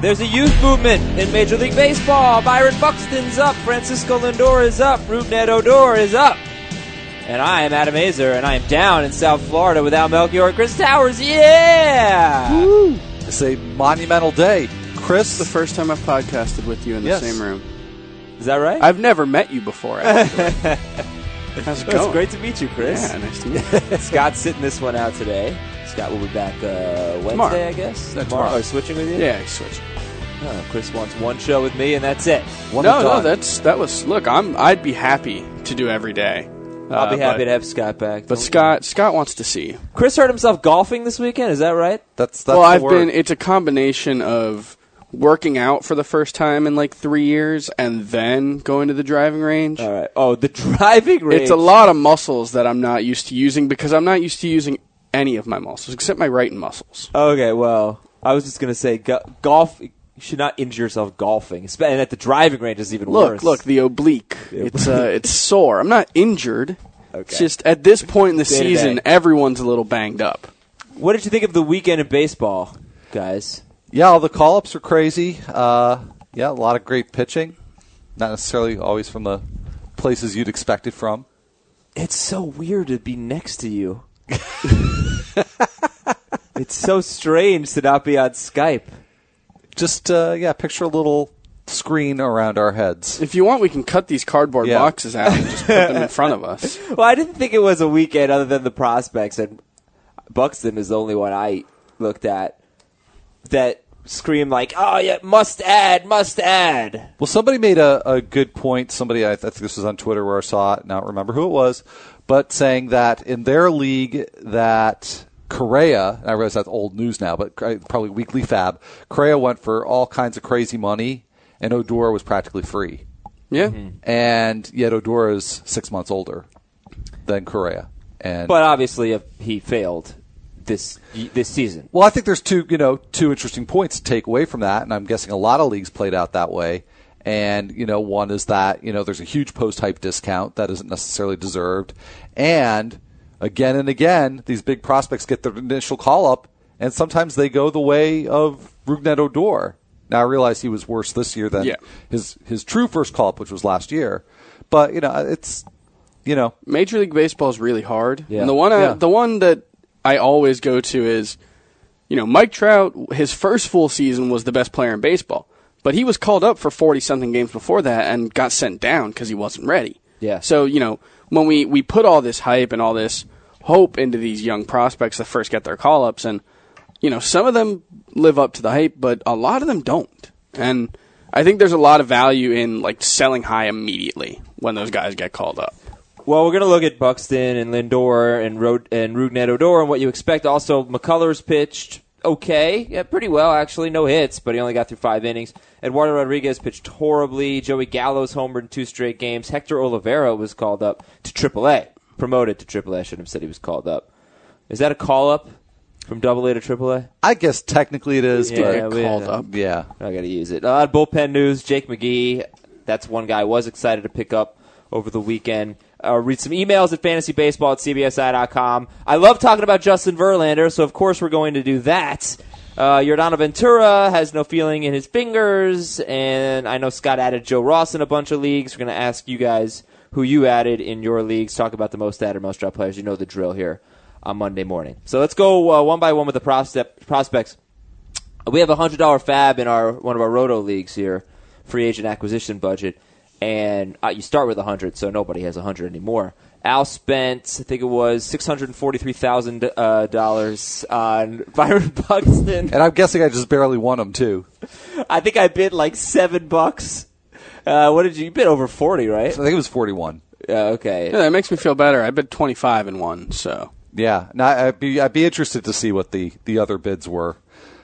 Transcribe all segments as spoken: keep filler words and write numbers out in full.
There's a youth movement in Major League Baseball. Byron Buxton's up. Francisco Lindor is up. Rougned Odor is up. And I am Adam Azer, and I am down in South Florida without Melchior and Chris Towers. Yeah! Woo! It's a monumental day. Chris? This is the first time I've podcasted with you in the yes. same room. Is that right? I've never met you before, actually. How's it going? It's great to meet you, Chris. Yeah, nice to meet you. Scott's sitting this one out today. Scott will be back uh, Wednesday, tomorrow. I guess? No, tomorrow. tomorrow. Or switching with you? Yeah, I switched. Oh, Chris wants one show with me, and that's it. One no, and no, done. that's that was. Look, I'm. I'd be happy to do every day. I'll be Uh, happy but, to have Scott back. But Scott, Scott wants to see you. Chris hurt himself golfing this weekend. Is that right? That's, that's well, the I've word. been. It's a combination of working out for the first time in like three years, and then going to the driving range. All right. Oh, the driving range. It's a lot of muscles that I'm not used to using because I'm not used to using any of my muscles except my right muscles. Okay, well, I was just going to say go- golf. You should not injure yourself golfing, Espe- and at the driving range is even Look, worse. look, the oblique. The It's uh, it's sore. I'm not injured. Okay. It's just at this point in the Day to season, day. everyone's a little banged up. What did you think of the weekend in baseball, guys? Yeah, all the call-ups are crazy. Uh, yeah, a lot of great pitching. Not necessarily always from the places you'd expect it from. It's so weird to be next to you. It's so strange to not be on Skype. Just, uh, yeah, picture a little screen around our heads. If you want, we can cut these cardboard Yeah. boxes out and just put them in front of us. Well, I didn't think it was a weekend other than the prospects, and Buxton is the only one I looked at that screamed like, oh, yeah, must add, must add. Well, somebody made a, a good point. Somebody, I, I think this was on Twitter where I saw it, not remember who it was, but saying that in their league that Correa, and I realize that's old news now, but probably weekly fab, Correa went for all kinds of crazy money, and Odor was practically free. Yeah. Mm-hmm. And yet Odor is six months older than Correa. And But obviously, if he failed this this season. well, I think there's two, you know, two interesting points to take away from that, and I'm guessing a lot of leagues played out that way. And, you know, one is that, you know, there's a huge post-hype discount that isn't necessarily deserved. And again and again, these big prospects get their initial call-up, and sometimes they go the way of Rougned Odor. Now, I realize he was worse this year than Yeah. his his true first call-up, which was last year. But, you know, it's, you know. Major League Baseball is really hard. Yeah. And the one, I, Yeah. the one that I always go to is, you know, Mike Trout, his first full season was the best player in baseball. But he was called up for forty-something games before that and got sent down because he wasn't ready. Yeah. So, you know, when we, we put all this hype and all this hope into these young prospects that first get their call-ups, and, you know, some of them live up to the hype, but a lot of them don't. And I think there's a lot of value in, like, selling high immediately when those guys get called up. Well, we're going to look at Buxton and Lindor and Ro- and Rougned Odor and what you expect. Also, McCullers pitched okay. Yeah, pretty well, actually. No hits, but he only got through five innings. Eduardo Rodriguez pitched horribly. Joey Gallo's homered in two straight games. Hector Olivera was called up to triple A. Promoted to triple A. I shouldn't have said he was called up. Is that a call-up from double A to triple A? I guess technically it is, Yeah, but we- called up. yeah. I got to use it. Uh, bullpen news, Jake McGee. That's one guy I was excited to pick up over the weekend. Uh, read some emails at fantasybaseball at c b s i dot com. I love talking about Justin Verlander, so of course we're going to do that. Uh, Yordano Ventura has no feeling in his fingers, and I know Scott added Joe Ross in a bunch of leagues. We're going to ask you guys who you added in your leagues. Talk about the most added, most dropped players. You know the drill here on Monday morning. So let's go uh, one by one with the prospect, prospects. We have a one hundred dollars fab in our one of our Roto leagues here, free agent acquisition budget. And uh, you start with one hundred, so nobody has one hundred anymore. Al spent, I think it was six hundred forty-three thousand dollars uh, on Byron Buxton. And I'm guessing I just barely won them, too. I think I bid like seven bucks. Uh, what did you, you bid over forty, right? I think it was forty-one. Yeah, okay. Yeah, that makes me feel better. I bid twenty-five and one, so. Yeah. Now, I'd be, I'd be interested to see what the, the other bids were.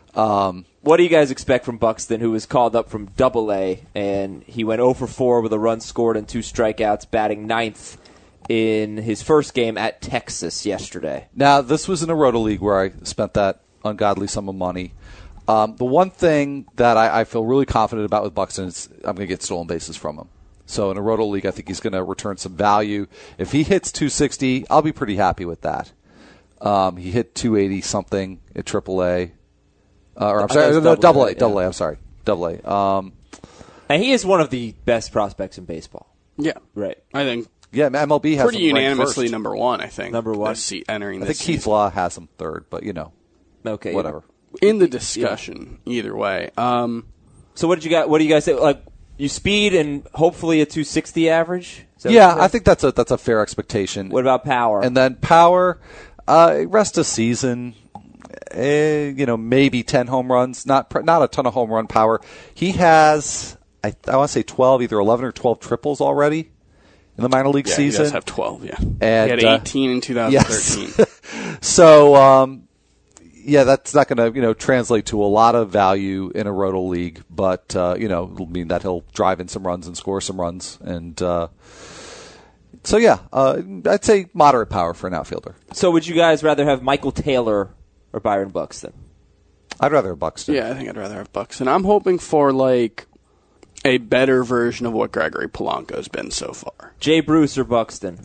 Um, What do you guys expect from Buxton, who was called up from double A, and he went oh for four with a run scored and two strikeouts, batting ninth in his first game at Texas yesterday? Now, this was in a Roto League where I spent that ungodly sum of money. Um, the one thing that I, I feel really confident about with Buxton is I'm going to get stolen bases from him. So in a Roto League, I think he's going to return some value. If he hits two sixty, I'll be pretty happy with that. Um, he hit two eighty something at triple A. Uh, or I'm sorry, no, double A, double A, I'm sorry. Double A. Um, and he is one of the best prospects in baseball. Yeah. Right. I think yeah, M L B has pretty him ranked unanimously first. number one, I think. Number one. This se- entering I this think Keith season. Law has him third, but, you know, Okay. whatever. In the discussion, yeah. either way. Um, so what did you got? What do you guys say? Like, you speed and hopefully a two sixty average? Is that Yeah, what you I think that's a that's a fair expectation. What about power? And then power, uh, rest of season, eh, you know, maybe ten home runs. Not pr- not a ton of home run power. He has, I, I want to say twelve, either eleven or twelve triples already in the minor league yeah, season. He does have twelve, yeah. And, he had eighteen uh, in twenty thirteen. Yes. so, um, yeah, that's not going to, you know, translate to a lot of value in a roto league, but, uh, you know, it'll mean that he'll drive in some runs and score some runs. And, uh, so, yeah, uh, I'd say moderate power for an outfielder. So would you guys rather have Michael Taylor or Byron Buxton? I'd rather have Buxton. Yeah, I think I'd rather have Buxton. I'm hoping for, like, a better version of what Gregory Polanco's been so far. Jay Bruce or Buxton?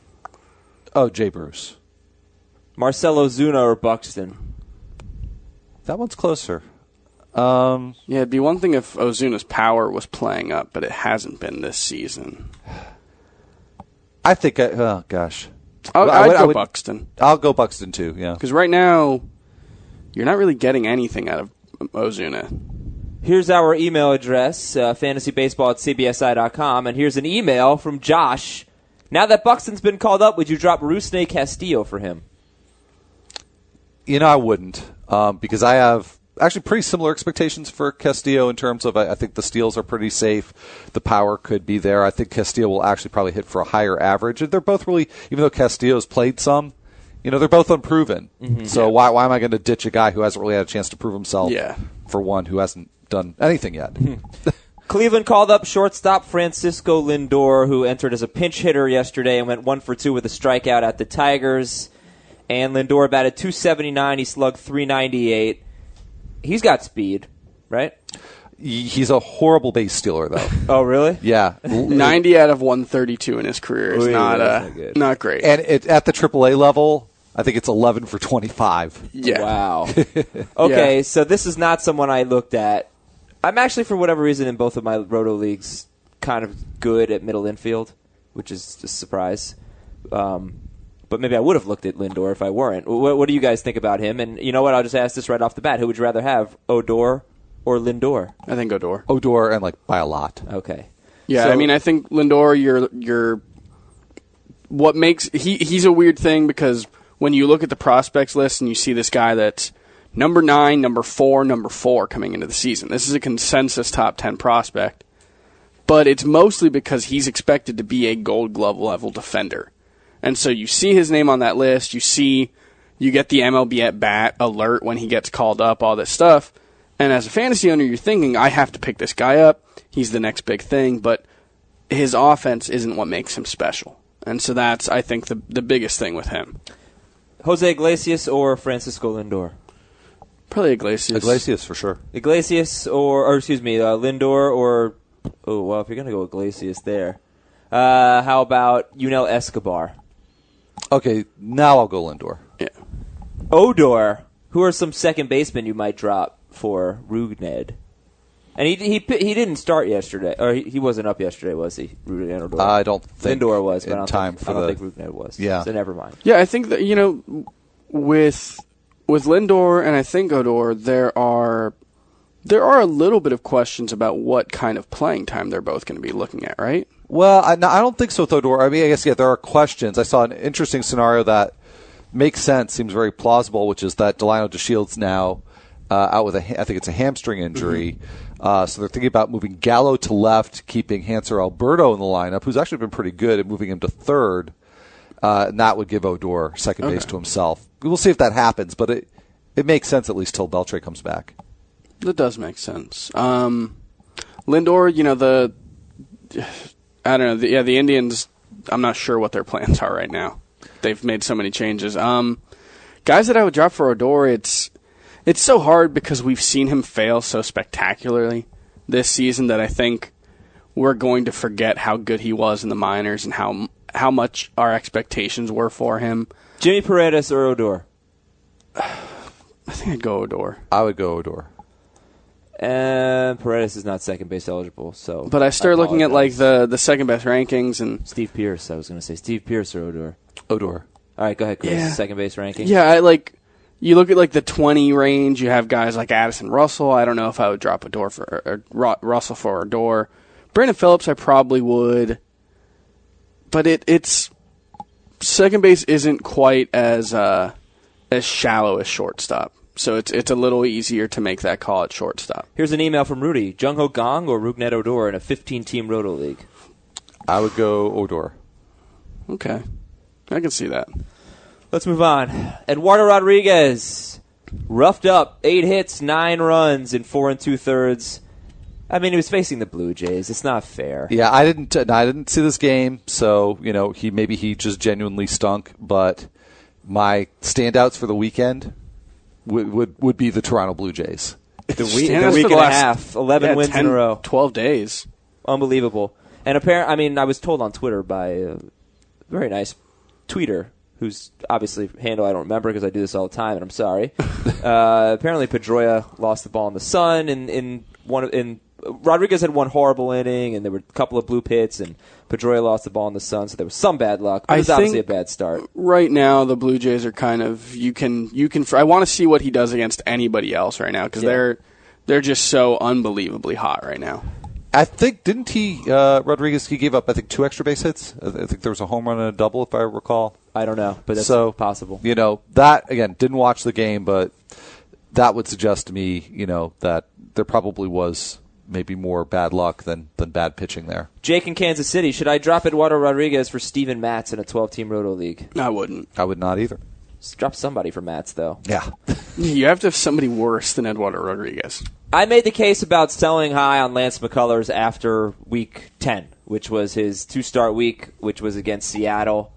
Oh, Jay Bruce. Marcell Ozuna or Buxton? That one's closer. Um, Yeah, it'd be one thing if Ozuna's power was playing up, but it hasn't been this season. I think, I, oh, gosh. I'll, Well, I I'd would- I go would- Buxton. I'll go Buxton, too, yeah. Because right now, you're not really getting anything out of Ozuna. Here's our email address, uh, fantasybaseball at c b s i dot com, and here's an email from Josh. Now that Buxton's been called up, would you drop Rusney Castillo for him? You know, I wouldn't, um, because I have actually pretty similar expectations for Castillo in terms of I, I think the steals are pretty safe. The power could be there. I think Castillo will actually probably hit for a higher average. And they're both really, even though Castillo's played some, you know, they're both unproven. Mm-hmm. So yeah. why why am I going to ditch a guy who hasn't really had a chance to prove himself yeah. for one who hasn't done anything yet? Cleveland called up shortstop Francisco Lindor, who entered as a pinch hitter yesterday and went one for two with a strikeout at the Tigers. And Lindor batted two seventy-nine. He slugged three ninety-eight. He's got speed, right? He's a horrible base stealer, though. Oh, really? Yeah. ninety out of one thirty-two in his career is Ooh, not uh, not, good. not great. And it, at the triple A level, I think it's eleven for twenty-five. Yeah. Wow. Okay, Yeah. so this is not someone I looked at. I'm actually, for whatever reason, in both of my roto leagues, kind of good at middle infield, which is just a surprise. Um, but maybe I would have looked at Lindor if I weren't. What, what do you guys think about him? And you know what? I'll just ask this right off the bat. Who would you rather have, Odor or Lindor? I think Odor. Odor, and like by a lot. Okay. Yeah, So- I mean, I think Lindor, you're you're what makes he he's a weird thing because when you look at the prospects list and you see this guy that's number nine, number four, number four coming into the season, this is a consensus top ten prospect, but it's mostly because he's expected to be a Gold Glove level defender, and so you see his name on that list, you see you get the M L B at bat alert when he gets called up, all this stuff, and as a fantasy owner, you're thinking I have to pick this guy up. He's the next big thing, but his offense isn't what makes him special. And so that's, I think, the the biggest thing with him. Jose Iglesias or Francisco Lindor? Probably Iglesias. Iglesias, for sure. Iglesias or, or excuse me, uh, Lindor or, oh, well, if you're going to go Iglesias there. Uh, how about Yunel Escobar? Okay, now I'll go Lindor. Yeah. Odor, who are some second basemen you might drop for Rugned? And he he he didn't start yesterday, or he, he wasn't up yesterday, was he? Rugned Odor. I don't think Lindor was, but in I don't time think, for I don't the- think Rugned was. Yeah. So never mind. Yeah, I think that, you know, with with Lindor and I think Odor, there are there are a little bit of questions about what kind of playing time they're both going to be looking at, right? Well, I, no, I don't think so with Odor. I mean, I guess, yeah, there are questions. I saw an interesting scenario that makes sense, seems very plausible, which is that Delino DeShields now uh, out with a, ha- I think it's a hamstring injury. Mm-hmm. Uh, so they're thinking about moving Gallo to left, keeping Hanser Alberto in the lineup, who's actually been pretty good, and moving him to third. Uh, and that would give Odor second Okay. base to himself. We'll see if that happens, but it it makes sense at least till Beltre comes back. That does make sense. Um, Lindor, you know, the I don't know, the, yeah, the Indians, I'm not sure what their plans are right now. They've made so many changes. Um, guys that I would drop for Odor, it's it's so hard because we've seen him fail so spectacularly this season that I think we're going to forget how good he was in the minors and how how much our expectations were for him. Jimmy Paredes or Odor? I think I'd go Odor. I would go Odor. And Paredes is not second base eligible. So, But I start looking at like apologize. the, the second best rankings and Steve Pierce. I was going to say Steve Pierce or Odor. Odor. All right, go ahead, Chris. Yeah. Second base ranking. yeah, I like you look at like the twenty range. You have guys like Addison Russell. I don't know if I would drop a door for or, or Ru- Russell for a door. Brandon Phillips, I probably would. But it it's second base isn't quite as uh, as shallow as shortstop. So it's it's a little easier to make that call at shortstop. Here's an email from Rudy. Jung Ho Gong or Rougned Odor in a fifteen-team Roto League? I would go Odor. Okay. I can see that. Let's move on. Eduardo Rodriguez, roughed up, eight hits, nine runs in four and two-thirds. I mean, he was facing the Blue Jays. It's not fair. Yeah, I didn't. Uh, I didn't see this game, so you know, he maybe he just genuinely stunk. But my standouts for the weekend would would, would be the Toronto Blue Jays. The week, Standouts the for week the and a last- half, eleven Yeah, wins ten, in a row. twelve days. Unbelievable. And apparently, I mean, I was told on Twitter by a very nice tweeter, whose obviously handle I don't remember because I do this all the time, and I'm sorry. uh, apparently, Pedroia lost the ball in the sun, and in one of- in Rodriguez had one horrible inning, and there were a couple of bloop hits, and Pedroia lost the ball in the sun, so there was some bad luck. But I it was obviously a think- bad start. Right now, the Blue Jays are kind of you can you can. I want to see what he does against anybody else right now because Yeah. they're they're just so unbelievably hot right now. I think didn't he uh, Rodriguez? He gave up I think two extra base hits. I th- I think there was a home run and a double, if I recall. I don't know, but that's so possible. You know that again. Didn't watch the game, but that would suggest to me, you know, that there probably was maybe more bad luck than, than bad pitching there. Jake in Kansas City, should I drop Eduardo Rodriguez for Steven Matz in a twelve-team Roto League? I wouldn't. I would not either. Just drop somebody for Matz, though. Yeah. You have to have somebody worse than Eduardo Rodriguez. I made the case about selling high on Lance McCullers after week ten, which was his two-start week, which was against Seattle.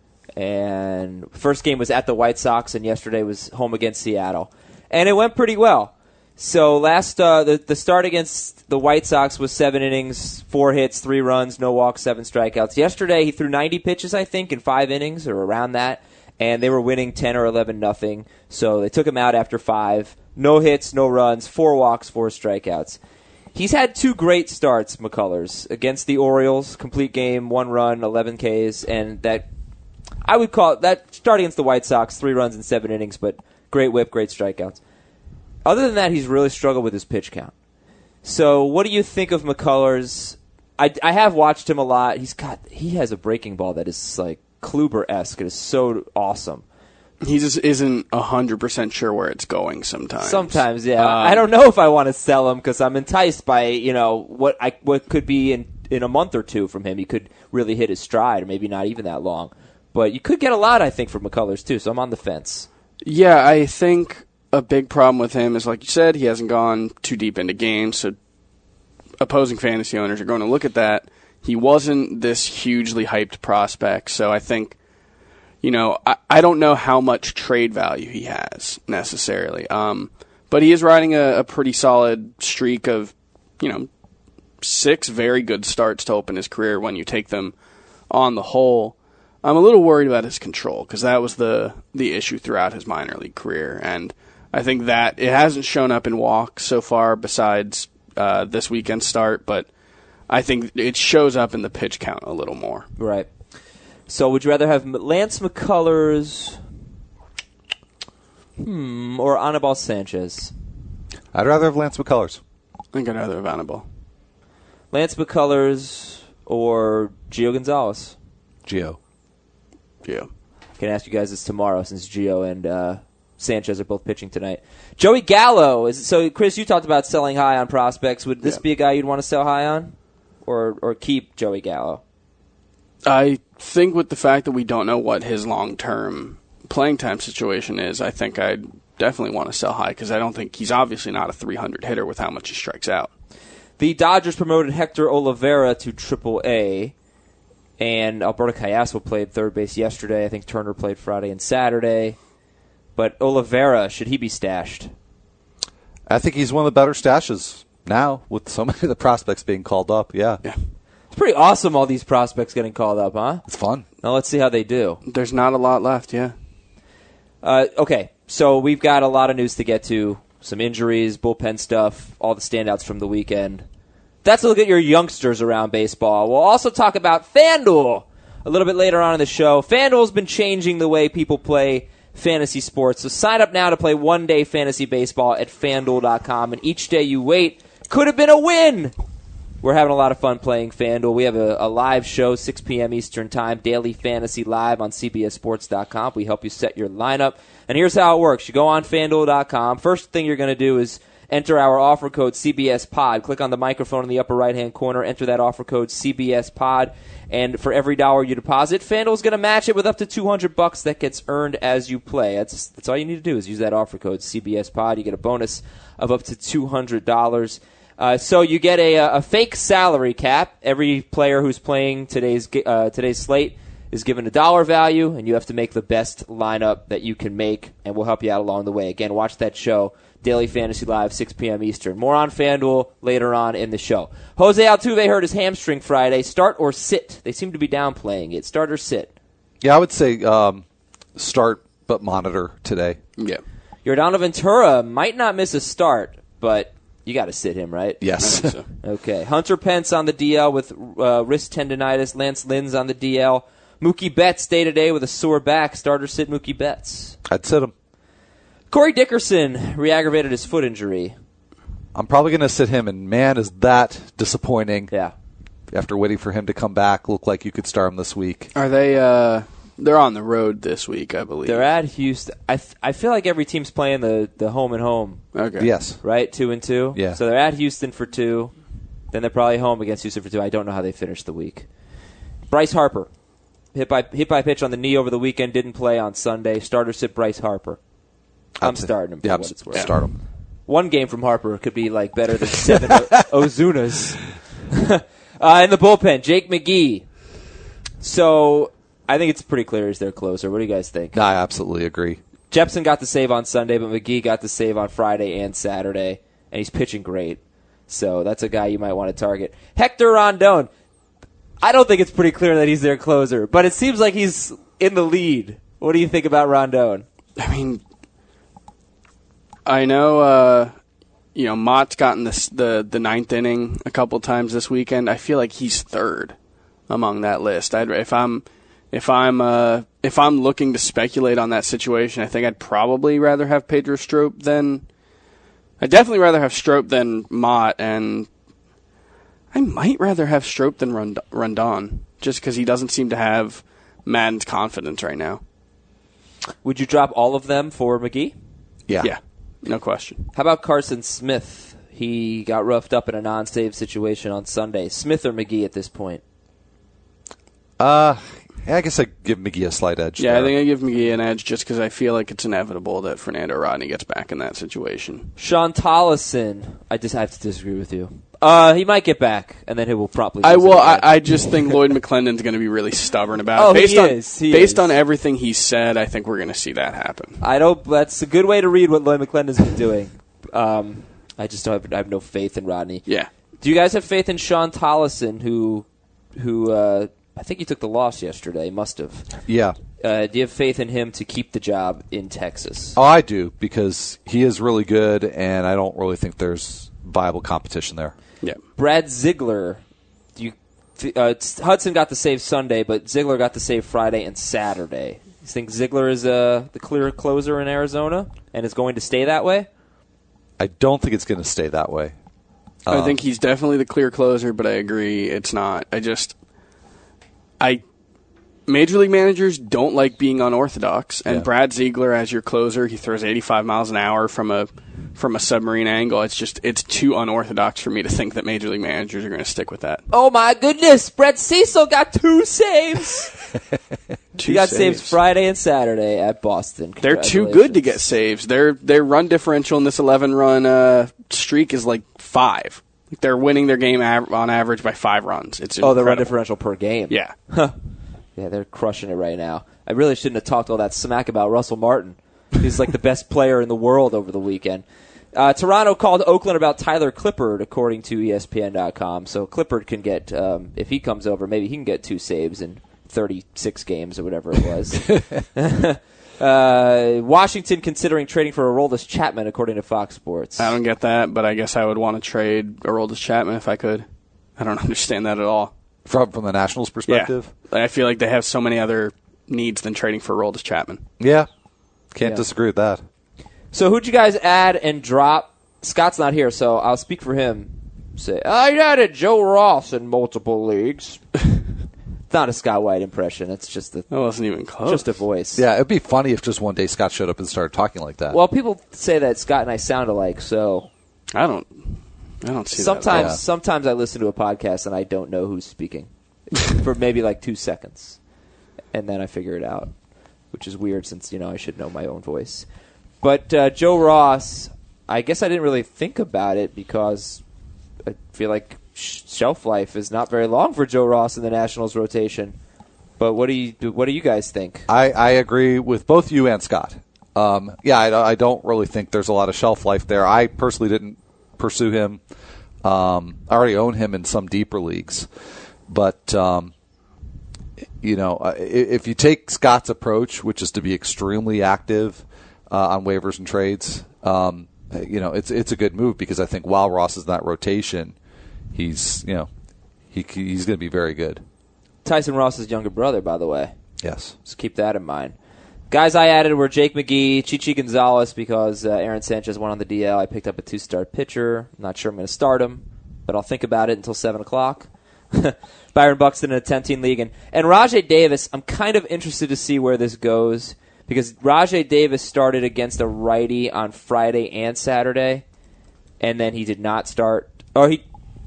And first game was at the White Sox, and yesterday was home against Seattle. And it went pretty well. So last uh, the, the start against the White Sox was seven innings, four hits, three runs, no walks, seven strikeouts. Yesterday he threw ninety pitches, I think, in five innings or around that, and they were winning ten or eleven nothing. So they took him out after five. No hits, no runs, four walks, four strikeouts. He's had two great starts, McCullers, against the Orioles, complete game, one run, eleven Ks, and that I would call it that start against the White Sox, three runs in seven innings, but great whip, great strikeouts. Other than that, he's really struggled with his pitch count. So, what do you think of McCullers? I, I have watched him a lot. He's got he has a breaking ball that is like Kluber-esque. It is so awesome. He just isn't one hundred percent sure where it's going sometimes. Sometimes, yeah. Um, I don't know if I want to sell him because I'm enticed by you know what I what could be in in a month or two from him. He could really hit his stride, or maybe not even that long. But you could get a lot, I think, from McCullers too. So I'm on the fence. Yeah, I think a big problem with him is, like you said, he hasn't gone too deep into games, so opposing fantasy owners are going to look at that. He wasn't this hugely hyped prospect, so I think, you know, I, I don't know how much trade value he has necessarily. Um, but he is riding a, a pretty solid streak of, you know, six very good starts to open his career when you take them on the whole. I'm a little worried about his control because that was the, the issue throughout his minor league career, and I think that it hasn't shown up in walks so far besides uh, this weekend start, but I think it shows up in the pitch count a little more. Right. So would you rather have Lance McCullers hmm, or Anibal Sanchez? I'd rather have Lance McCullers. I think I'd rather have Anibal. Lance McCullers or Gio Gonzalez? Gio. Yeah. I can ask you guys this tomorrow since Gio and uh, Sanchez are both pitching tonight. Joey Gallo. Is so, Chris, you talked about selling high on prospects. Would this Yeah. be a guy you'd want to sell high on, or or keep Joey Gallo? I think with the fact that we don't know what his long-term playing time situation is, I think I'd definitely want to sell high because I don't think he's obviously not a three hundred hitter with how much he strikes out. The Dodgers promoted Hector Olivera to Triple A, and Alberto Callasco played third base yesterday. I think Turner played Friday and Saturday. But Olivera, should he be stashed? I think he's one of the better stashes now with so many of the prospects being called up. Yeah. Yeah. It's pretty awesome, all these prospects getting called up, huh? It's fun. Now let's see how they do. There's not a lot left, yeah. Uh, okay, so we've got a lot of news to get to some injuries, bullpen stuff, all the standouts from the weekend. That's a look at your youngsters around baseball. We'll also talk about FanDuel a little bit later on in the show. FanDuel's been changing the way people play fantasy sports. So sign up now to play one-day fantasy baseball at FanDuel dot com. And each day you wait could have been a win. We're having a lot of fun playing FanDuel. We have a, a live show, six p.m. Eastern Time, Daily Fantasy Live on C B S Sports dot com. We help you set your lineup. And here's how it works. You go on FanDuel dot com. First thing you're going to do is enter our offer code C B S Pod. Click on the microphone in the upper right-hand corner. Enter that offer code C B S Pod. And for every dollar you deposit, FanDuel's going to match it with up to two hundred bucks that gets earned as you play. That's that's all you need to do is use that offer code C B S Pod. You get a bonus of up to two hundred dollars. Uh, so you get a, a fake salary cap. Every player who's playing today's uh, today's slate is given a dollar value, and you have to make the best lineup that you can make, and we'll help you out along the way. Again, watch that show, Daily Fantasy Live, six p.m. Eastern. More on FanDuel later on in the show. Jose Altuve hurt his hamstring Friday. Start or sit? They seem to be downplaying it. Start or sit? Yeah, I would say um, start, but monitor today. Yeah. Yordan Ventura might not miss a start, but you got to sit him, right? Yes. I think so. Okay. Hunter Pence on the D L with uh, wrist tendonitis. Lance Lynn's on the D L. Mookie Betts day-to-day with a sore back. Starter sit Mookie Betts. I'd sit him. Corey Dickerson re-aggravated his foot injury. I'm probably going to sit him, and man, is that disappointing. Yeah. After waiting for him to come back, looked like you could start him this week. Are they, uh, they're on the road this week, I believe. They're at Houston. I th- I feel like every team's playing the, the home and home, Okay. Yes. right? Two and two? Yeah. So they're at Houston for two. Then they're probably home against Houston for two. I don't know how they finished the week. Bryce Harper. Hit by hit by pitch on the knee over the weekend. Didn't play on Sunday. Starter sit Bryce Harper. I'm I'd say- starting him for Yeah, what it's worth. start him. One game from Harper could be like better than seven o- Ozunas. uh, in the bullpen, Jake McGee. So I think it's pretty clear he's their closer. What do you guys think? I absolutely agree. Jepson got the save on Sunday, but McGee got the save on Friday and Saturday, and he's pitching great. So that's a guy you might want to target. Hector Rondon. I don't think it's pretty clear that he's their closer, but it seems like he's in the lead. What do you think about Rondon? I mean, I know, uh, you know, Mott's gotten this, the the ninth inning a couple times this weekend. I feel like he's third among that list. I'd, if I'm if I'm uh, if I'm looking to speculate on that situation, I think I'd probably rather have Pedro Strop than I'd definitely rather have Strop than Mott, and I might rather have Strop than Rond- Rondon, just because he doesn't seem to have Madden's confidence right now. Would you drop all of them for McGee? Yeah. Yeah, no question. How about Carson Smith? He got roughed up in a non-save situation on Sunday. Smith or McGee at this point? Uh, yeah, I guess I'd give McGee a slight edge. Yeah, there. I think I give McGee an edge just because I feel like it's inevitable that Fernando Rodney gets back in that situation. Sean Tollison. I just have to disagree with you. Uh, he might get back, and then he will promptly. I lose it will. I, again. I just think Lloyd McClendon's going to be really stubborn about Oh, it. Based he on, is. He based is. on everything he said, I think we're going to see that happen. I don't. That's a good way to read what Lloyd McClendon's been doing. Um, I just don't have, I have no faith in Rodney. Yeah. Do you guys have faith in Sean Tollison, who, who uh, I think he took the loss yesterday? Must have. Yeah. Uh, do you have faith in him to keep the job in Texas? Oh, I do, because he is really good, and I don't really think there's viable competition there. Yeah. Brad Ziegler. Do you, uh, Hudson got the save Sunday, but Ziegler got the save Friday and Saturday. You think Ziegler is uh, the clear closer in Arizona and is going to stay that way? I don't think it's going to stay that way. I Um, think he's definitely the clear closer, but I agree it's not. I just, I, Major League managers don't like being unorthodox, and Yeah. Brad Ziegler as your closer, he throws eighty-five miles an hour from a from a submarine angle. It's just it's too unorthodox for me to think that Major League managers are going to stick with that. Oh my goodness! Brett Cecil got two saves. Two He got saves. Friday and Saturday at Boston. They're too good to get saves. Their their run differential in this eleven run uh, streak is like five. Like they're winning their game av- on average by five runs. It's Oh, the run incredible. differential per game. Yeah. Yeah, they're crushing it right now. I really shouldn't have talked all that smack about Russell Martin. He's like the best player in the world over the weekend. Uh, Toronto called Oakland about Tyler Clippard, according to E S P N dot com. So Clippard can get, um, if he comes over, maybe he can get two saves in thirty-six games or whatever it was. Uh, Washington considering trading for Aroldis Chapman, according to Fox Sports. I don't get that, but I guess I would want to trade Aroldis Chapman if I could. I don't understand that at all. From from the Nationals' perspective? Yeah. I feel like they have so many other needs than trading for Aroldis Chapman. Yeah. Can't Yeah. disagree with that. So who'd you guys add and drop? Scott's not here, so I'll speak for him. Say, I added Joe Ross in multiple leagues. It's not a Scott White impression. It's just a, That wasn't even close. just a voice. Yeah, it'd be funny if just one day Scott showed up and started talking like that. Well, people say that Scott and I sound alike, so I don't. I don't see sometimes that. Yeah. sometimes I listen to a podcast and I don't know who's speaking for maybe like two seconds, and then I figure it out, which is weird since you know I should know my own voice. But uh, Joe Ross, I guess I didn't really think about it because I feel like sh- shelf life is not very long for Joe Ross in the Nationals rotation. But what do you do, what do you guys think? I, I agree with both you and Scott. Um, yeah, I, I don't really think there's a lot of shelf life there. I personally didn't pursue him. Um, I already own him in some deeper leagues. But, um, you know, if you take Scott's approach, which is to be extremely active uh, on waivers and trades, um, you know, it's it's a good move because I think while Ross is in that rotation, he's, you know, he he's going to be very good. Tyson Ross's younger brother, by the way. Yes. So keep that in mind. Guys I added were Jake McGee, Chichi Gonzalez, because uh, Aaron Sanchez went on the D L. I picked up a two-star pitcher. I'm not sure I'm going to start him, but I'll think about it until seven o'clock. Byron Buxton in a ten-team league. And, and Rajai Davis, I'm kind of interested to see where this goes, because Rajai Davis started against a righty on Friday and Saturday, and then he did not start. Or he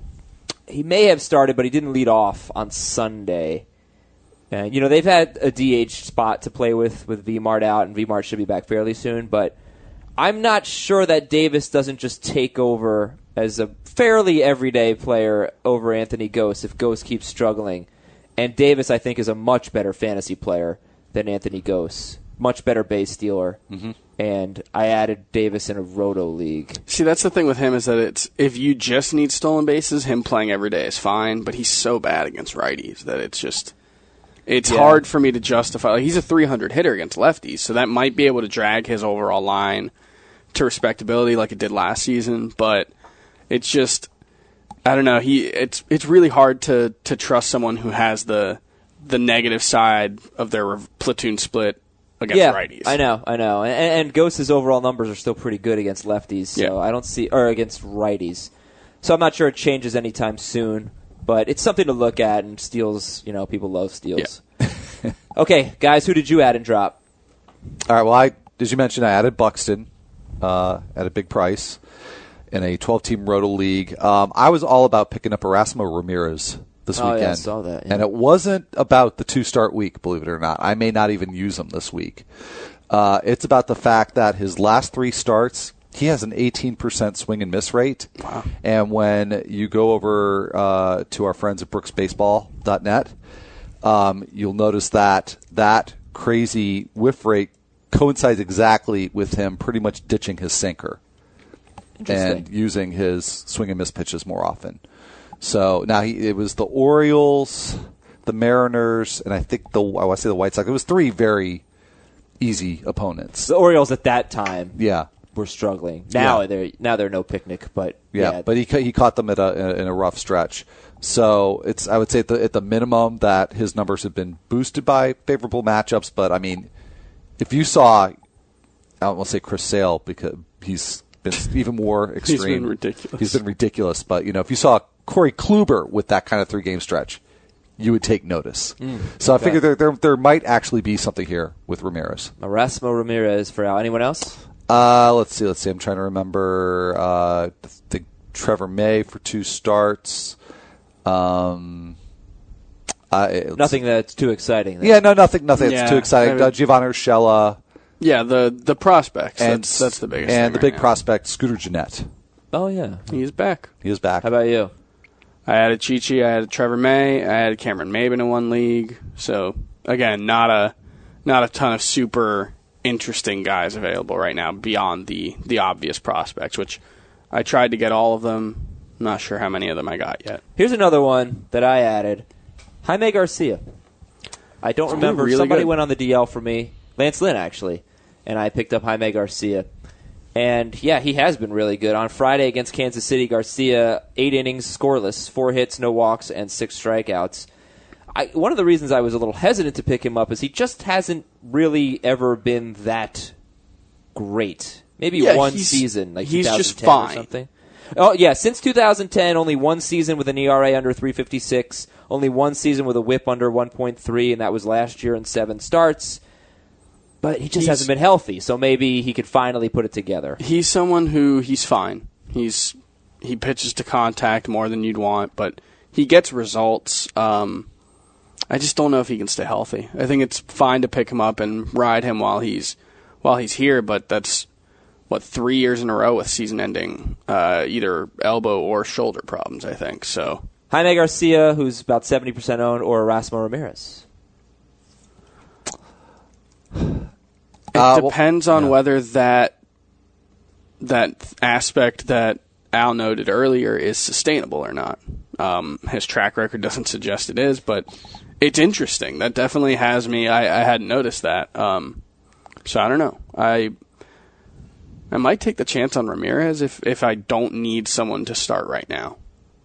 he may have started, but he didn't lead off on Sunday. And, you know, they've had a D H spot to play with with V-Mart out, and V-Mart should be back fairly soon. But I'm not sure that Davis doesn't just take over as a fairly everyday player over Anthony Gose if Gose keeps struggling. And Davis, I think, is a much better fantasy player than Anthony Gose. Much better base stealer. Mm-hmm. And I added Davis in a roto league. See, that's the thing with him is that it's if you just need stolen bases, him playing every day is fine. But he's so bad against righties that it's just it's Yeah. hard for me to justify. Like, he's a three hundred hitter against lefties, so that might be able to drag his overall line to respectability like it did last season. But it's just I don't know. He it's it's really hard to to trust someone who has the the negative side of their platoon split against yeah, righties. I know, I know. And, and Ghost's overall numbers are still pretty good against lefties, so Yeah. I don't see, or against righties. So I'm not sure it changes anytime soon, but it's something to look at, and steals, you know, people love steals. Yeah. Okay, guys, who did you add and drop? All right, well, I, as you mentioned, I added Buxton uh, at a big price in a twelve-team roto league. Um, I was all about picking up Erasmo Ramirez this Oh, yeah, I weekend. saw that, yeah. And it wasn't about the two-start week, believe it or not. I may not even use him this week. Uh, it's about the fact that his last three starts, he has an eighteen percent swing and miss rate. Wow. And when you go over uh, to our friends at brooks baseball dot net, um, you'll notice that that crazy whiff rate coincides exactly with him pretty much ditching his sinker and using his swing and miss pitches more often. So now he, it was the Orioles, the Mariners, and I think the I want to say the White Sox. It was three very easy opponents. The Orioles at that time Yeah, were struggling. Now Yeah. they're now they're no picnic, but yeah, yeah, but he ca- he caught them at a in a rough stretch. So it's I would say at the, at the minimum that his numbers have been boosted by favorable matchups. But I mean, if you saw, I don't want to say Chris Sale because he's been even more extreme. He's been ridiculous. He's been ridiculous. But you know, if you saw Corey Kluber with that kind of three game stretch, you would take notice. Mm, so okay. I figure there, there there might actually be something here with Ramirez. Erasmo Ramirez for Al. Anyone else? Uh, let's see. Let's see. I'm trying to remember. Uh, I think Trevor May for two starts. Um, I, Nothing that's too exciting. then. Yeah, no, nothing. Nothing that's Yeah, too exciting. I mean- Uh, Giovanni Urshela Yeah, the the prospects. and that's, that's the biggest and thing the right big now. prospect Scooter Gennett. Oh yeah. He's back. He is back. How about you? I added Chi-Chi, I added Trevor May, I added Cameron Maben in one league. So again, not a not a ton of super interesting guys available right now beyond the the obvious prospects, which I tried to get all of them. Not sure how many of them I got yet. Here's another one that I added. Jaime Garcia. I don't He's remember. really Somebody good. went on the D L for me. Lance Lynn, actually. And I picked up Jaime Garcia. And, yeah, he has been really good. On Friday against Kansas City, Garcia, eight innings, scoreless, four hits, no walks, and six strikeouts. I, one of the reasons I was a little hesitant to pick him up is he just hasn't really ever been that great. Maybe yeah, one he's, season, like he's two thousand ten just fine. or something. Oh, yeah, since two thousand ten, only one season with an E R A under three fifty-six, only one season with a whip under one point three, and that was last year in seven starts. But he just he's, hasn't been healthy, so maybe he could finally put it together. He's someone who, he's fine. He's He pitches to contact more than you'd want, but he gets results. Um, I just don't know if he can stay healthy. I think it's fine to pick him up and ride him while he's while he's here, but that's, what, three years in a row with season-ending uh, either elbow or shoulder problems, I think. So Jaime Garcia, who's about seventy percent owned, or Erasmo Ramirez? It Uh, depends well, on yeah. whether that that aspect that Al noted earlier is sustainable or not. Um, his track record doesn't suggest it is, but it's interesting. That definitely has me. I, I hadn't noticed that. Um, so I don't know. I I might take the chance on Ramirez if, if I don't need someone to start right now.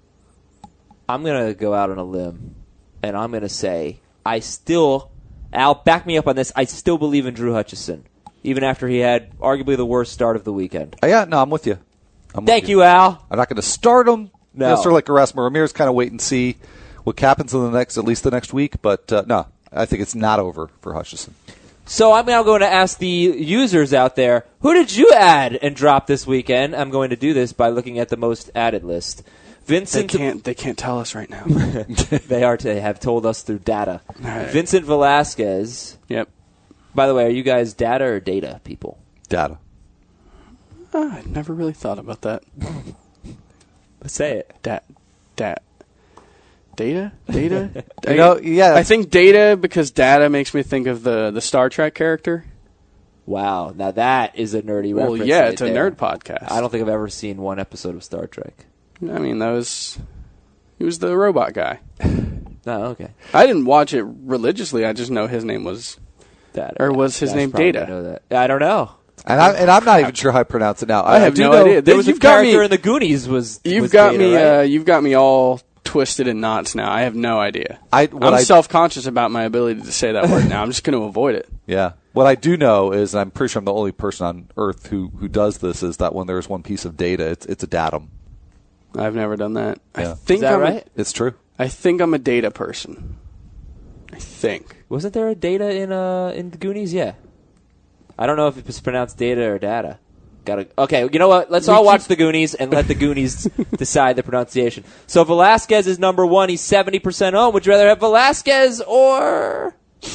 I'm going to go out on a limb, and I'm going to say I still, Al, back me up on this, I still believe in Drew Hutchison, even after he had arguably the worst start of the weekend. Uh, yeah, no, I'm with you. I'm Thank with you, Al. I'm not going to start him. No. You know, sort of like Erasmo Ramirez, kind of wait and see what happens in the next, at least the next week. But uh, no, I think it's not over for Hutchison. So I'm now going to ask the users out there, who did you add and drop this weekend? I'm going to do this by looking at the most added list. They Vincent, can't they can't tell us right now. they are to have told us through data. Right. Vincent Velasquez. Yep. By the way, are you guys data or data people? Data. Oh, I never really thought about that. Say it. Dat, dat, data, data. You know, yeah. I think data because data makes me think of the the Star Trek character. Wow, now that is a nerdy Well, reference. yeah, right it's a there. nerd podcast. I don't think I've ever seen one episode of Star Trek. I mean, that was he was the robot guy. Oh, okay. I didn't watch it religiously. I just know his name was Data. Or was his I name probably Data? know that. I don't know. And, I, and I'm not even sure how I pronounce it now. I have do no know, idea. There was a You've got character me in the Goonies. Was You've was got Data, me. right? Uh, you've got me all twisted in knots now. I have no idea. I, what I'm I, self-conscious about my ability to say that word now. I'm just going to avoid it. Yeah. What I do know is, and I'm pretty sure I'm the only person on Earth who, who does this, is that when there's one piece of data, it's it's a datum. I've never done that. Yeah. I think Is that I'm right? It's true. A, I think I'm a data person. I think. Wasn't there a Data in uh in the Goonies? Yeah. I don't know if it's pronounced Data or Data. Gotta. Okay, you know what? Let's We all keep- watch the Goonies and let the Goonies decide the pronunciation. So Velasquez is number one. He's seventy percent owned. Would you rather have Velasquez or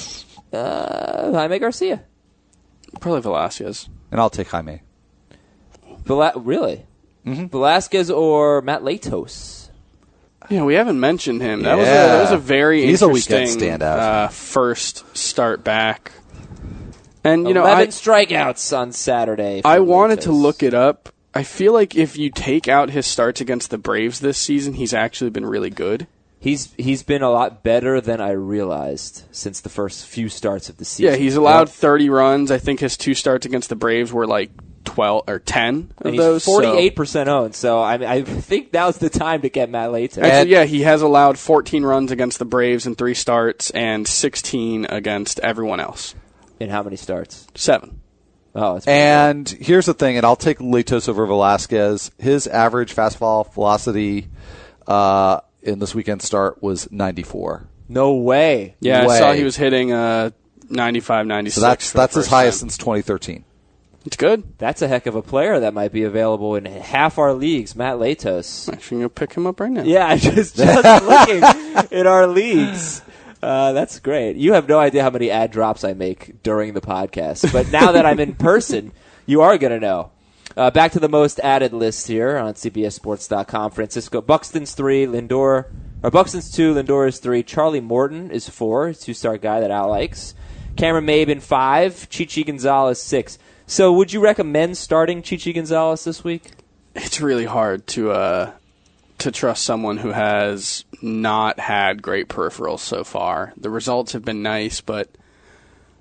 uh, Jaime Garcia? Probably Velasquez. And I'll take Jaime. Vela- really? Mm-hmm. Velasquez or Matt Latos? Yeah, we haven't mentioned him. That was a Yeah. that was a very He's a interesting weekend standout. Uh, first start back. And you know, eleven I strikeouts on Saturday. for I wanted to Latos. look it up. I feel like if you take out his starts against the Braves this season, he's actually been really good. He's he's been a lot better than I realized since the first few starts of the season. Yeah, he's allowed thirty runs. I think his two starts against the Braves were like twelve or ten of And those. he's forty-eight percent owned, so I mean, I think now's the time to get Matt Latos. So. Actually, yeah, he has allowed fourteen runs against the Braves in three starts and sixteen against everyone else. In how many starts? Seven. Oh, it's pretty And here's the thing, and I'll take Latos over Velasquez. His average fastball velocity uh, in this weekend start was ninety-four. good. No way. Yeah, I Way. saw he was hitting uh, ninety-five, ninety-six. So that's for the that's his first highest time. since twenty thirteen. It's good. That's a heck of a player that might be available in half our leagues, Matt Latos. I'm actually going to pick him up right now. Yeah, I'm just, just looking in our leagues. Uh, that's great. You have no idea how many ad drops I make during the podcast. But now that I'm in person, you are going to know. Uh, back to the most added list here on C B S Sports dot com. Francisco Buxton's three, Lindor, or Buxton's two, Lindor is three. Charlie Morton is four, two-star guy that Al likes. Cameron Maben five, Chichi Gonzalez six. So would you recommend starting Chichi Gonzalez this week? It's really hard to uh, to trust someone who has not had great peripherals so far. The results have been nice, but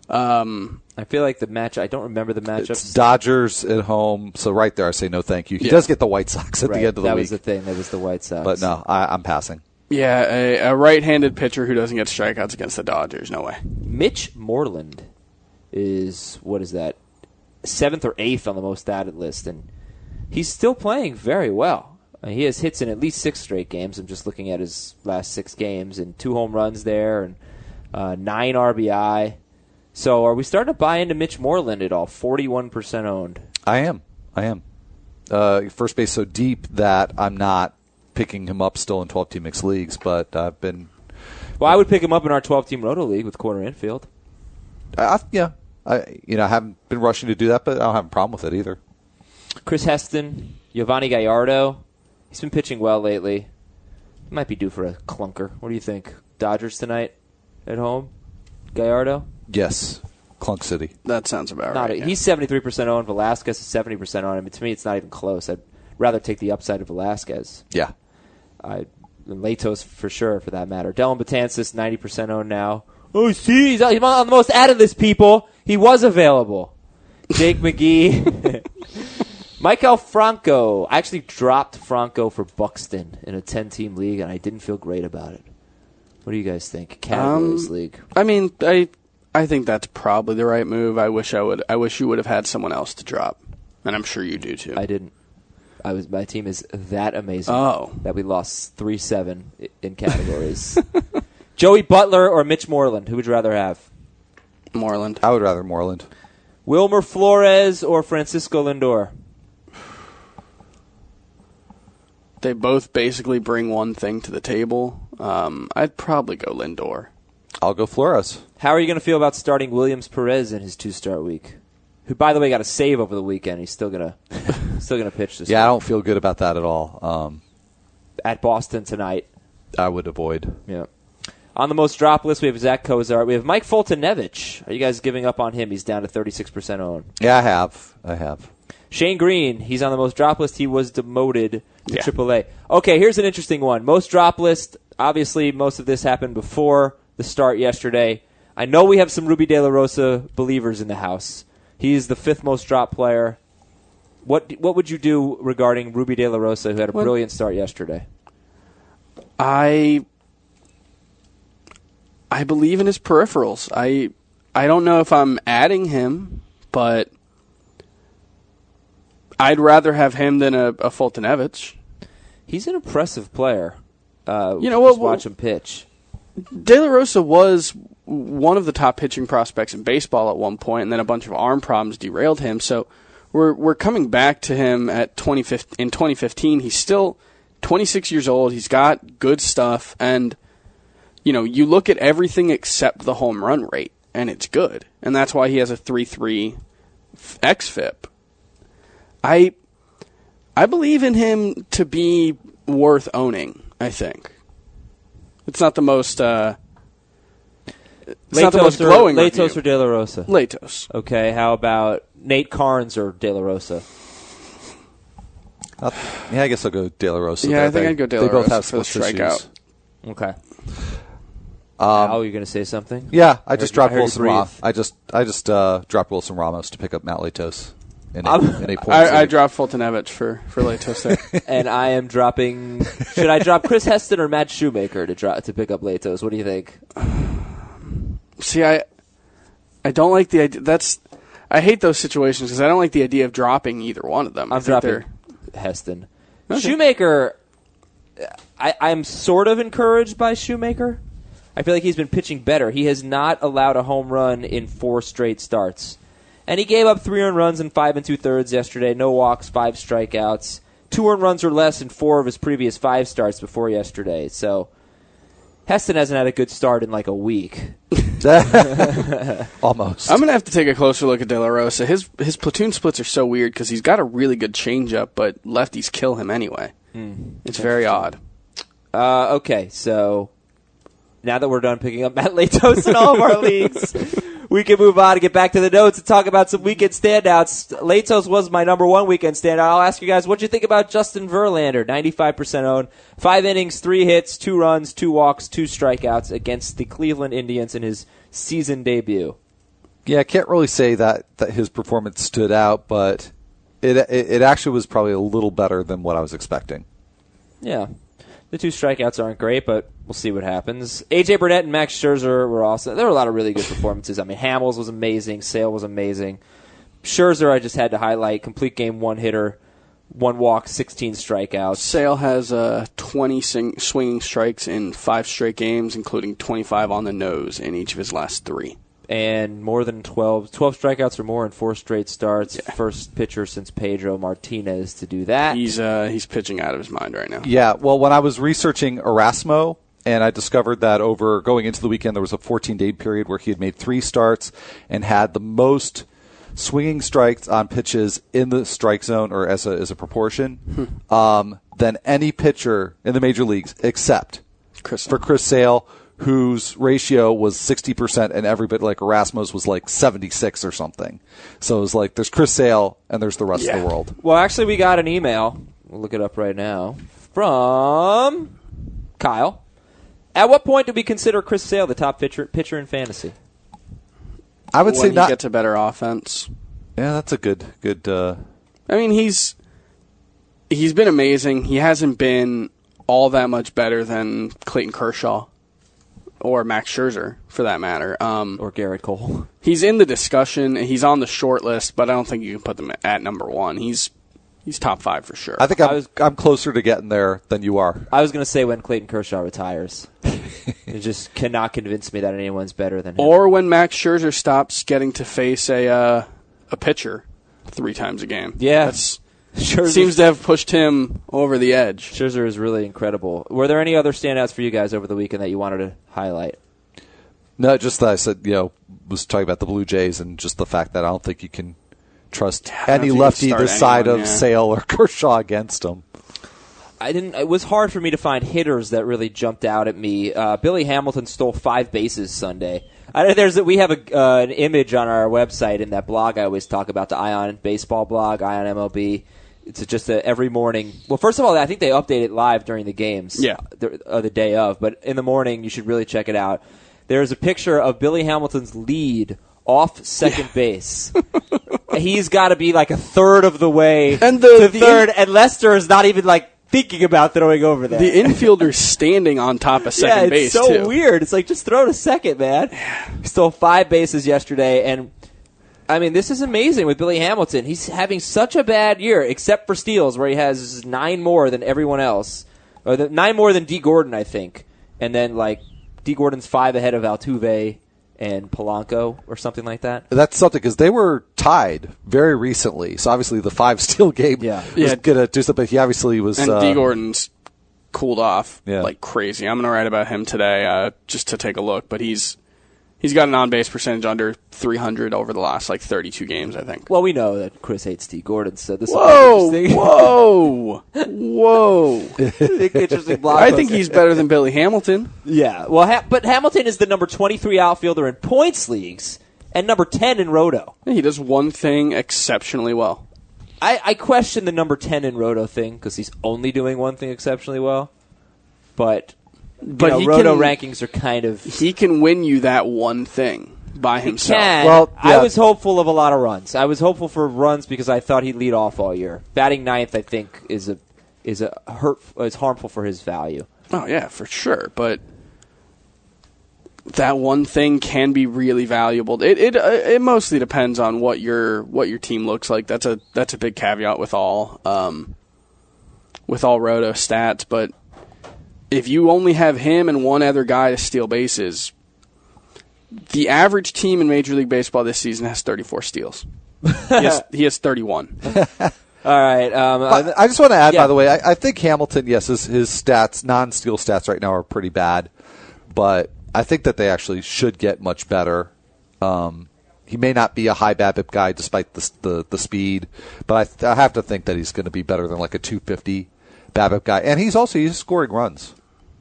Um, I feel like the match. I don't remember the matchups. It's Dodgers at home, so right there I say no thank you. He Yeah. does get the White Sox at right, the end of the that week. was the thing. That was the White Sox. But no, I, I'm passing. yeah, a, a right-handed pitcher who doesn't get strikeouts against the Dodgers. No way. Mitch Moreland is, what is that, seventh or eighth on the most added list, and he's still playing very well. Uh, he has hits in at least six straight games. I'm just looking at his last six games, and two home runs there, and uh, nine R B I. So are we starting to buy into Mitch Moreland at all? forty-one percent owned. I am. I am. Uh, first base so deep that I'm not picking him up still in twelve-team mixed leagues, but I've been... Well, I would pick him up in our twelve-team Roto League with corner infield. I, I, yeah. I, you know, I haven't been rushing to do that, but I don't have a problem with it either. Chris Heston, Giovanni Gallardo. He's been pitching well lately. He might be due for a clunker. What do you think? Dodgers tonight at home? Gallardo? Yes. Clunk City. That sounds about Not right. a, yeah. He's seventy-three percent owned. Velasquez is seventy percent owned. I mean, to me, it's not even close. I'd rather take the upside of Velasquez. Yeah. I, and Latos for sure, for that matter. Dylan Betances, ninety percent owned now. Oh, see, he's on the most added list, people. He was available. Jake McGee. Michael Franco. I actually dropped Franco for Buxton in a ten-team league, and I didn't feel great about it. What do you guys think? Categories Um, league. I mean, I I think that's probably the right move. I wish I would. I wish you would have had someone else to drop, and I'm sure you do too. I didn't. I was. My team is that amazing Oh. that we lost three seven in categories. Joey Butler or Mitch Moreland? Who would you rather have? Moreland. I would rather Moreland. Wilmer Flores or Francisco Lindor? They both basically bring one thing to the table. Um, I'd probably go Lindor. I'll go Flores. How are you going to feel about starting Williams Perez in his two-start week? Who, by the way, got a save over the weekend. He's still gonna still gonna pitch this. Yeah, I week. don't feel good about that at all. Um, At Boston tonight. I would avoid. Yeah. On the most drop list, we have Zach Kozart. We have Mike Foltynewicz. Are you guys giving up on him? He's down to thirty-six percent owned. Yeah, I have. I have. Shane Green, he's on the most drop list. He was demoted to Yeah. triple A. Okay, here's an interesting one. Most drop list, obviously most of this happened before the start yesterday. I know we have some Ruby De La Rosa believers in the house. He's the fifth most drop player. What what would you do regarding Ruby De La Rosa, who had a Well, brilliant start yesterday? I I believe in his peripherals. I I don't know if I'm adding him, but I'd rather have him than a, a Foltynewicz. He's an impressive player. Uh, You know what- just watch him pitch. De La Rosa was one of the top pitching prospects in baseball at one point, and then a bunch of arm problems derailed him. So we're we're coming back to him at twenty fifteen, in twenty fifteen. He's still twenty-six years old. He's got good stuff, and you know you look at everything except the home run rate, and it's good, and that's why he has a three three xFIP. I I believe in him to be worth owning. I think. It's not the most. Uh, it's not the most or, glowing Latos review. or De La Rosa? Latos. Okay, how about Nate Carnes or De La Rosa? I'll, yeah, I guess I'll go De La Rosa. Yeah, there. I think They- I'd go De They La both Rosa have for the splits issues. strikeout. Okay. Um, Al, you're going to say something? Yeah, I I just heard- I dropped heard you Wilson breathe. Ramos. I just I just uh, dropped Wilson Ramos to pick up Matt Latos in a, I'm- in a point. I, I league. dropped Foltynewicz for for Latos there. And I am dropping. Should I drop Chris Heston or Matt Shoemaker to drop to pick up Latos? What do you think? See, I I don't like the idea. That's I hate those situations because I don't like the idea of dropping either one of them. I I'm think dropping they're- Heston. Okay. Shoemaker. I, I'm sort of encouraged by Shoemaker. I feel like he's been pitching better. He has not allowed a home run in four straight starts. And he gave up three earned runs in five and two-thirds yesterday. No walks, five strikeouts. Two earned runs or less in four of his previous five starts before yesterday. So Heston hasn't had a good start in like a week. Almost. I'm gonna have to take a closer look at De La Rosa. His his platoon splits are so weird because he's got a really good changeup, but lefties kill him anyway. It's very odd. Uh, okay, so now that we're done picking up Matt Latos in all of our leagues, we can move on and get back to the notes and talk about some weekend standouts. Latos was my number one weekend standout. I'll ask you guys, what you think about Justin Verlander? ninety-five percent owned. Five innings, three hits, two runs, two walks, two strikeouts against the Cleveland Indians in his season debut. Yeah, I can't really say that, that his performance stood out, but it, it it actually was probably a little better than what I was expecting. Yeah. The two strikeouts aren't great, but we'll see what happens. A J Burnett and Max Scherzer were also... There were a lot of really good performances. I mean, Hamels was amazing. Sale was amazing. Scherzer, I just had to highlight. Complete game, one hitter, one walk, sixteen strikeouts. Sale has uh, twenty sing- swinging strikes in five straight games, including twenty-five on the nose in each of his last three. And more than twelve, twelve strikeouts or more in four straight starts. Yeah. First pitcher since Pedro Martinez to do that. He's uh, he's pitching out of his mind right now. Yeah, well, when I was researching Erasmo, and I discovered that over going into the weekend, there was a fourteen-day period where he had made three starts and had the most swinging strikes on pitches in the strike zone or as a, as a proportion hmm. um, than any pitcher in the major leagues except Chris for Chris Sale, whose ratio was sixty percent, and every bit like Erasmo's was like seventy-six or something. So it was like there's Chris Sale and there's the rest yeah. of the world. Well, actually, we got an email. We'll look it up right now. From Kyle. At what point do we consider Chris Sale the top pitcher, pitcher in fantasy? I would when say he not. gets a better offense. Yeah, that's a good good. Uh, I mean, he's he's been amazing. He hasn't been all that much better than Clayton Kershaw or Max Scherzer, for that matter. Um, or Garrett Cole. He's in the discussion. He's on the short list, but I don't think you can put them at number one. He's he's top five for sure. I think I'm, I was, I'm closer to getting there than you are. I was going to say when Clayton Kershaw retires. It just cannot convince me that anyone's better than him. Or when Max Scherzer stops getting to face a uh, a pitcher three times a game. Yeah. That's Scherzer seems to have pushed him over the edge. Scherzer is really incredible. Were there any other standouts for you guys over the weekend that you wanted to highlight? No, just that I said, you know, was talking about the Blue Jays and just the fact that I don't think you can trust any lefty this side anyone, of yeah. Sale or Kershaw against them. I didn't. It was hard for me to find hitters that really jumped out at me. Uh, Billy Hamilton stole five bases Sunday. I, there's we have a, uh, an image on our website in that blog I always talk about, the Ion Baseball blog, Ion M L B. It's just a, every morning. Well, first of all, I think they update it live during the games. Yeah, the, uh, the day of. But in the morning, you should really check it out. There's a picture of Billy Hamilton's lead off second yeah. base. He's got to be like a third of the way and the, to the third, in- and Lester is not even like thinking about throwing over there. The infielder's standing on top of second yeah, it's base, so too. weird. It's like, just throw to second, man. He stole five bases yesterday, and I mean, this is amazing with Billy Hamilton. He's having such a bad year, except for steals, where he has nine more than everyone else. Or the, nine more than D. Gordon, I think. And then, like, D. Gordon's five ahead of Altuve and Polanco or something like that. That's something, because they were tied very recently. So obviously the five-steal game yeah. was yeah. going to do something. He obviously was... And uh, D. Gordon's cooled off yeah. like crazy. I'm going to write about him today uh, just to take a look. But he's he's got an on-base percentage under three hundred over the last like thirty-two games, I think. Well, we know that Chris hates D. Gordon, so this whoa, is interesting. Whoa! Whoa! Interesting blog I post. think he's better than Billy Hamilton. Yeah, well, ha- but Hamilton is the number twenty-three outfielder in points leagues and number ten in Roto. He does one thing exceptionally well. I, I question the number ten in Roto thing because he's only doing one thing exceptionally well. But, but you know, he Roto can, rankings are kind of... He can win you that one thing by he himself. Can. Well, yeah. I was hopeful of a lot of runs. I was hopeful for runs because I thought he'd lead off all year. Batting ninth, I think, is a is a hurt is harmful for his value. Oh yeah, for sure. But that one thing can be really valuable. It it uh, it mostly depends on what your what your team looks like. That's a that's a big caveat with all um, with all Roto stats. But if you only have him and one other guy to steal bases, the average team in Major League Baseball this season has thirty-four steals. he, has, he has thirty-one. All right. Um, I, I just want to add, yeah. by the way, I, I think Hamilton, yes, his, his stats, non-steal stats right now are pretty bad, but I think that they actually should get much better. Um, he may not be a high BABIP guy despite the the, the speed, but I, th- I have to think that he's going to be better than like a two fifty BABIP guy, and he's also he's scoring runs.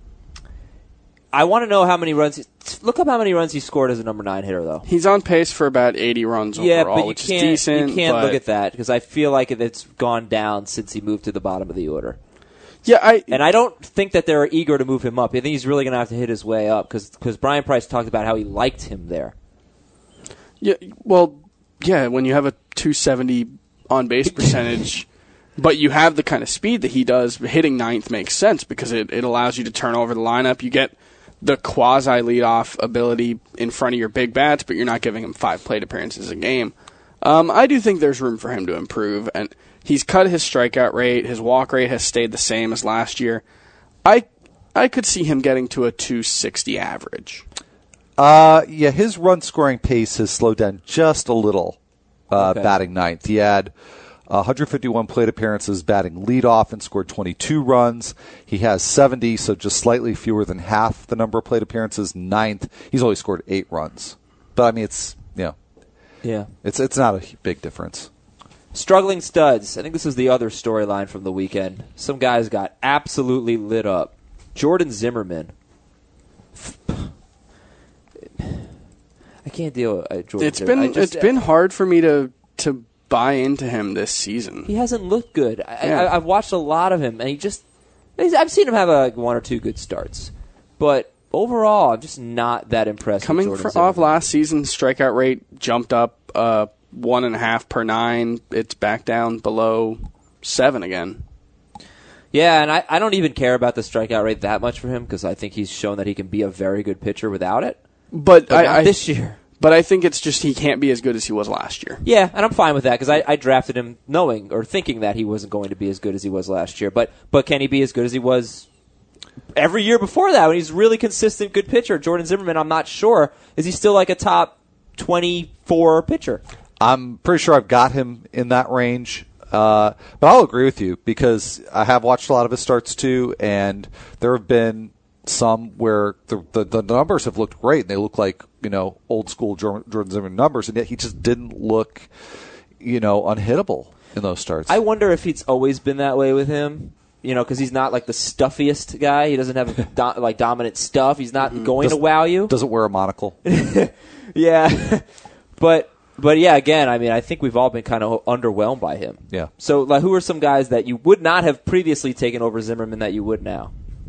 I want to know how many runs. Look up how many runs he scored as a number nine hitter, though. He's on pace for about eighty runs yeah, overall, but you which can't, is decent. You can't but look at that because I feel like it's gone down since he moved to the bottom of the order. Yeah, I and I don't think that they're eager to move him up. I think he's really going to have to hit his way up because Brian Price talked about how he liked him there. Yeah, well, yeah, when you have a two seventy on-base percentage, but you have the kind of speed that he does, hitting ninth makes sense because it, it allows you to turn over the lineup. You get the quasi-leadoff ability in front of your big bats, but you're not giving him five plate appearances a game. Um, I do think there's room for him to improve, and he's cut his strikeout rate. His walk rate has stayed the same as last year. I I could see him getting to a two sixty average. Uh, yeah, his run-scoring pace has slowed down just a little, uh, Okay. batting ninth. He had one hundred fifty-one plate appearances batting leadoff and scored twenty-two runs. He has seventy, so just slightly fewer than half the number of plate appearances. Ninth, he's only scored eight runs. But, I mean, it's, you know, Yeah. it's, it's not a big difference. Struggling studs. I think this is the other storyline from the weekend. Some guys got absolutely lit up. Jordan Zimmerman. I can't deal with uh, Jordan It's Zimmerman. been I just- it's been hard for me to to buy into him this season. He hasn't looked good. I, Yeah. I, I've watched a lot of him, and he just. he's- I've seen him have a, like, one or two good starts. But overall, I'm just not that impressed Coming with fr- Jordan off Zimmerman. last season, strikeout rate jumped up uh, one and a half per nine. It's back down below seven again. Yeah, and I, I don't even care about the strikeout rate that much for him because I think he's shown that he can be a very good pitcher without it. But, But I, not I, this year. But I think it's just he can't be as good as he was last year. Yeah, and I'm fine with that because I, I drafted him knowing or thinking that he wasn't going to be as good as he was last year. But but can he be as good as he was every year before that when he's a really consistent good pitcher? Jordan Zimmerman, I'm not sure. Is he still like a top twenty-four pitcher? I'm pretty sure I've got him in that range. Uh, but I'll agree with you because I have watched a lot of his starts too, and there have been some where the, the, the numbers have looked great and they look like, you know, old school Jordan, Jordan Zimmerman numbers, and yet he just didn't look, you know, unhittable in those starts. I wonder if it's always been that way with him. You know, because he's not like the stuffiest guy. He doesn't have do- like dominant stuff. He's not going Doesn't- to wow you. Doesn't wear a monocle. Yeah, but but yeah, again, I mean, I think we've all been kind of underwhelmed by him. Yeah. So, like, who are some guys that you would not have previously taken over Zimmerman that you would now?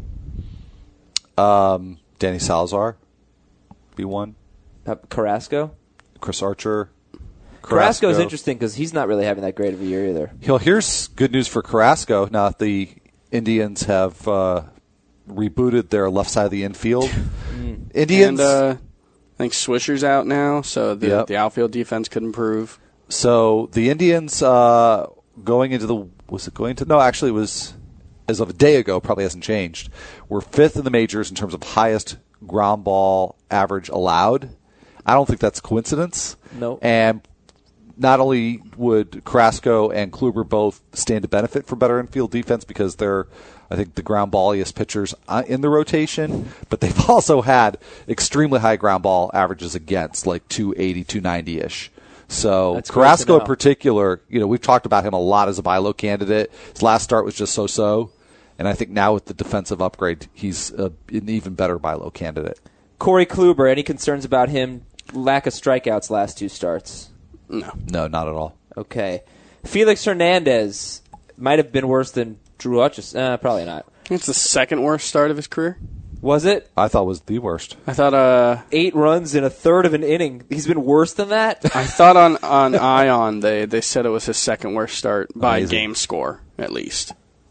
Um, Danny Salazar, be one. Uh, Carrasco. Chris Archer. Carrasco is interesting because he's not really having that great of a year either. Well, here's good news for Carrasco. Now that the Indians have uh, rebooted their left side of the infield, Indians. And uh, I think Swisher's out now, so the, Yep. the outfield defense could improve. So the Indians uh, going into the was it going to no actually it was as of a day ago, probably hasn't changed. We're fifth in the majors in terms of highest ground ball average allowed. I don't think that's coincidence. No. And not only would Carrasco and Kluber both stand to benefit from better infield defense because they're, I think, the ground balliest pitchers uh, in the rotation, but they've also had extremely high ground ball averages against, like two eighty, two ninety-ish. So That's great to Carrasco in know. particular, you know, we've talked about him a lot as a buy low candidate. His last start was just so-so, and I think now with the defensive upgrade, he's a, an even better buy low candidate. Corey Kluber, any concerns about him? Lack of strikeouts last two starts. No. No, not at all. Okay. Felix Hernandez might have been worse than Drew Hutchison. Uh, probably not. It's the second worst start of his career. Was it? I thought it was the worst. I thought uh, Eight runs in a third of an inning. He's been worse than that? I thought on, on Ion they, they said it was his second worst start by Amazing. game score, at least.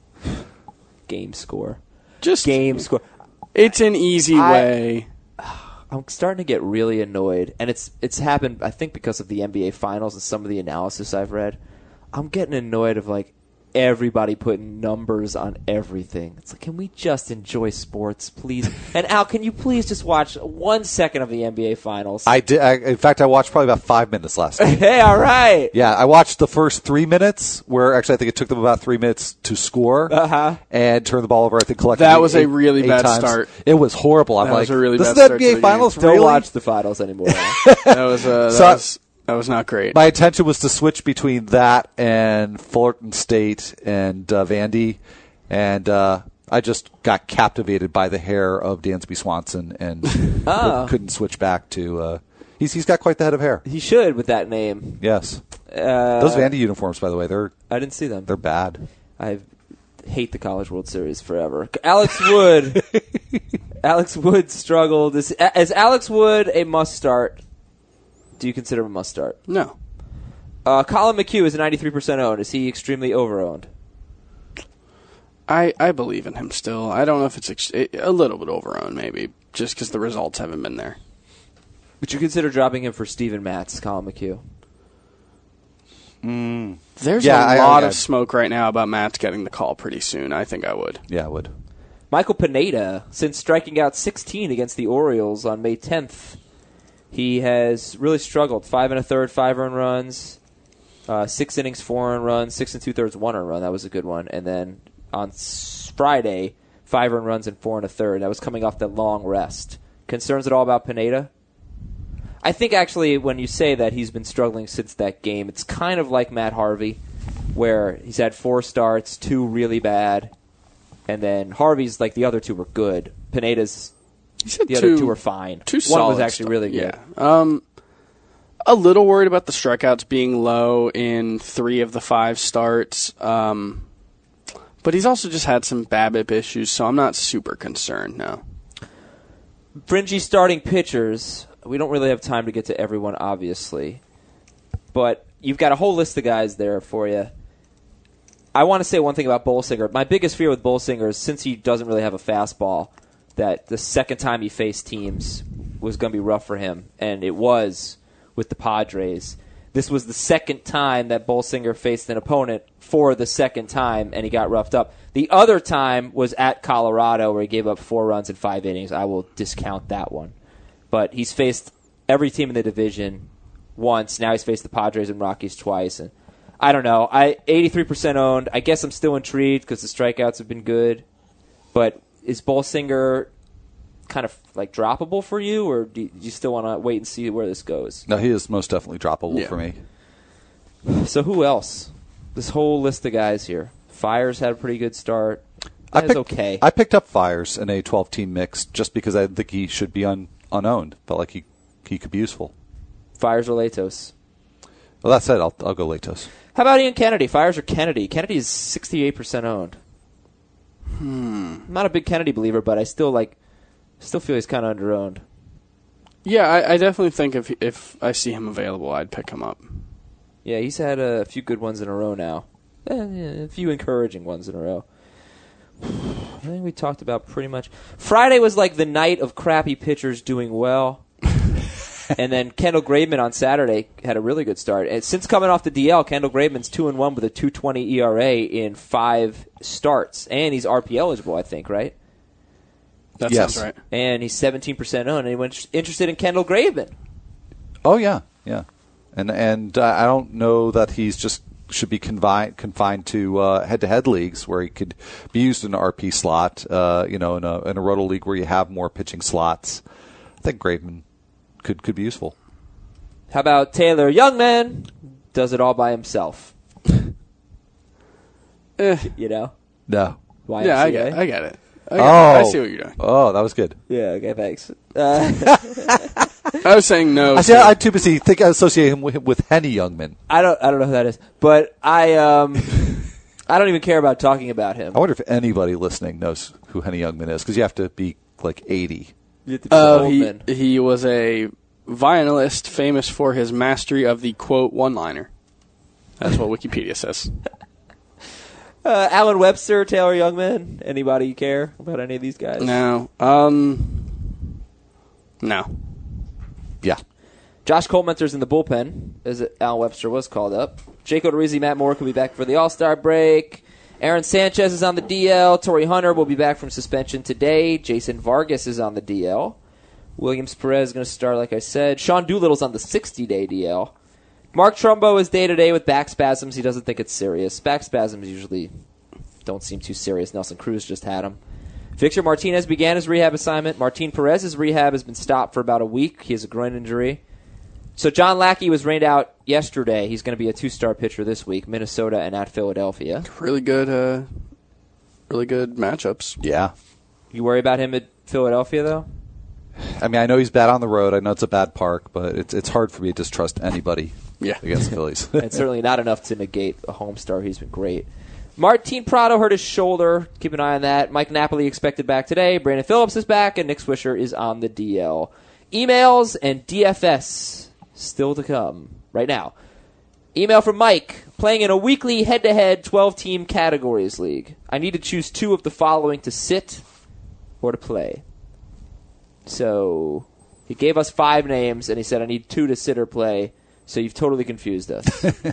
Game score. Just Game score. It's an easy I- way. I'm starting to get really annoyed, and it's it's happened, I think, because of the N B A Finals and some of the analysis I've read. I'm getting annoyed of, like, everybody putting numbers on everything. It's like, can we just enjoy sports, please? And Al, can you please just watch one second of the N B A Finals? I did. I, in fact, I watched probably about five minutes last night. Hey, all right. Yeah, I watched the first three minutes, where actually I think it took them about three minutes to score Uh-huh. and turn the ball over. I think collectively That was a eight- really eight bad times. start. It was horrible. I'm That like, was a really this bad is the start to N B A the Finals, game. Don't really? watch the finals anymore. That was uh, that, So- was, that was not great. My intention was to switch between that and Fullerton State and uh, Vandy, and uh, I just got captivated by the hair of Dansby Swanson and Oh. couldn't switch back to. Uh, he's he's got quite the head of hair. He should with that name. Yes, Uh, those Vandy uniforms, by the way, they're I didn't see them. they're bad. I hate the College World Series forever. Alex Wood. Alex Wood struggled. Is, is Alex Wood a must start? Do you consider him a must start? No. Uh, Colin McHugh is ninety-three percent owned. Is he extremely over-owned? I, I believe in him still. I don't know if it's ex- a little bit over-owned, maybe, just because the results haven't been there. Would you consider dropping him for Steven Matz, Colin McHugh? Mm. There's Yeah, a I- lot I- of smoke right now about Matt's getting the call pretty soon. I think I would. Yeah, I would. Michael Pineda, since striking out sixteen against the Orioles on May tenth, he has really struggled. Five and a third, five earned runs, uh, six innings, four earned runs, six and two-thirds, one earned run. That was a good one. And then on Friday, five earned runs and four and a third. That was coming off that long rest. Concerns at all about Pineda? I think actually when you say that he's been struggling since that game, it's kind of like Matt Harvey, where he's had four starts, two really bad, and then Harvey's like the other two were good. Pineda's the two, other two were fine. Two One solid was actually start- really good. Yeah. Um, a little worried about the strikeouts being low in three of the five starts. Um, but he's also just had some BABIP issues, so I'm not super concerned now. Fringy starting pitchers. We don't really have time to get to everyone, obviously. But you've got a whole list of guys there for you. I want to say one thing about Bolsinger. My biggest fear with Bolsinger is since he doesn't really have a fastball, that the second time he faced teams was going to be rough for him. And it was with the Padres. This was the second time that Bolsinger faced an opponent for the second time, and he got roughed up. The other time was at Colorado, where he gave up four runs in five innings. I will discount that one. But he's faced every team in the division once. Now he's faced the Padres and Rockies twice. And I don't know. I eighty-three percent owned. I guess I'm still intrigued because the strikeouts have been good. But is Bolsinger kind of like droppable for you, or do you still want to wait and see where this goes? No, he is most definitely droppable Yeah. for me. So who else? This whole list of guys here. Fires had a pretty good start. I That is picked, okay. I picked up Fires in a twelve-team mix just because I think he should be un, unowned. Felt like he he could be useful. Fires or Latos? Well, that said, I'll I'll go Latos. How about Ian Kennedy? Fires or Kennedy? Kennedy is sixty-eight percent owned. Hmm. I'm not a big Kennedy believer, but I still like, still feel he's kind of underowned. Yeah, I, I definitely think if if I see him available, I'd pick him up. Yeah, he's had a few good ones in a row now. Eh, yeah, a few encouraging ones in a row. I think we talked about pretty much. Friday was like the night of crappy pitchers doing well. And then Kendall Graveman on Saturday had a really good start. And since coming off the D L, Kendall Graveman's two and one with a two twenty E R A in five starts. And he's R P eligible, I think, right? That Yes. sounds right. And he's seventeen percent owned. Anyone interested in Kendall Graveman? Oh yeah, yeah, and and uh, I don't know that he's just should be confined confined to uh, head-to-head leagues where he could be used in an R P slot. Uh, you know, in a in a roto league where you have more pitching slots. I think Graveman could could be useful. How about Taylor Youngman? Does it all by himself. Eh. You know? No. Y M C A? Yeah, I get, I get it. I, get Oh, it. I see what you're doing. Oh, that was good. Yeah, okay, thanks. Uh, I was saying no. I see. so- I'm too busy. Think I associate him with, with Henny Youngman. I don't I don't know who that is. But I um I don't even care about talking about him. I wonder if anybody listening knows who Henny Youngman is because you have to be like eighty. You have to be Uh, old he man. he was a violinist famous for his mastery of the quote one-liner. That's what Wikipedia says. Uh, Alan Webster, Taylor Youngman. Anybody care about any of these guys? No. Um. No. Yeah. Josh Coltmenter's in the bullpen, as Alan Webster was called up. Jake Odorizzi, Matt Moore could be back for the All-Star break. Aaron Sanchez is on the D L. Torrey Hunter will be back from suspension today. Jason Vargas is on the D L. Williams Perez is going to start, like I said. Sean Doolittle's on the sixty-day D L. Mark Trumbo is day-to-day with back spasms. He doesn't think it's serious. Back spasms usually don't seem too serious. Nelson Cruz just had them. Victor Martinez began his rehab assignment. Martin Perez's rehab has been stopped for about a week. He has a groin injury. So John Lackey was rained out yesterday. He's going to be a two-star pitcher this week, Minnesota and at Philadelphia. Really good. Uh. Really good matchups. Yeah. You worry about him at Philadelphia, though? I mean, I know he's bad on the road. I know it's a bad park, but it's it's hard for me to distrust anybody Yeah. against the Phillies. And certainly not enough to negate a home star. He's been great. Martin Prado hurt his shoulder. Keep an eye on that. Mike Napoli expected back today. Brandon Phillips is back, and Nick Swisher is on the D L. Emails and D F S still to come right now. Email from Mike. Playing in a weekly head-to-head twelve-team categories league. I need to choose two of the following to sit or to play. So he gave us five names, and he said I need two to sit or play. So you've totally confused us.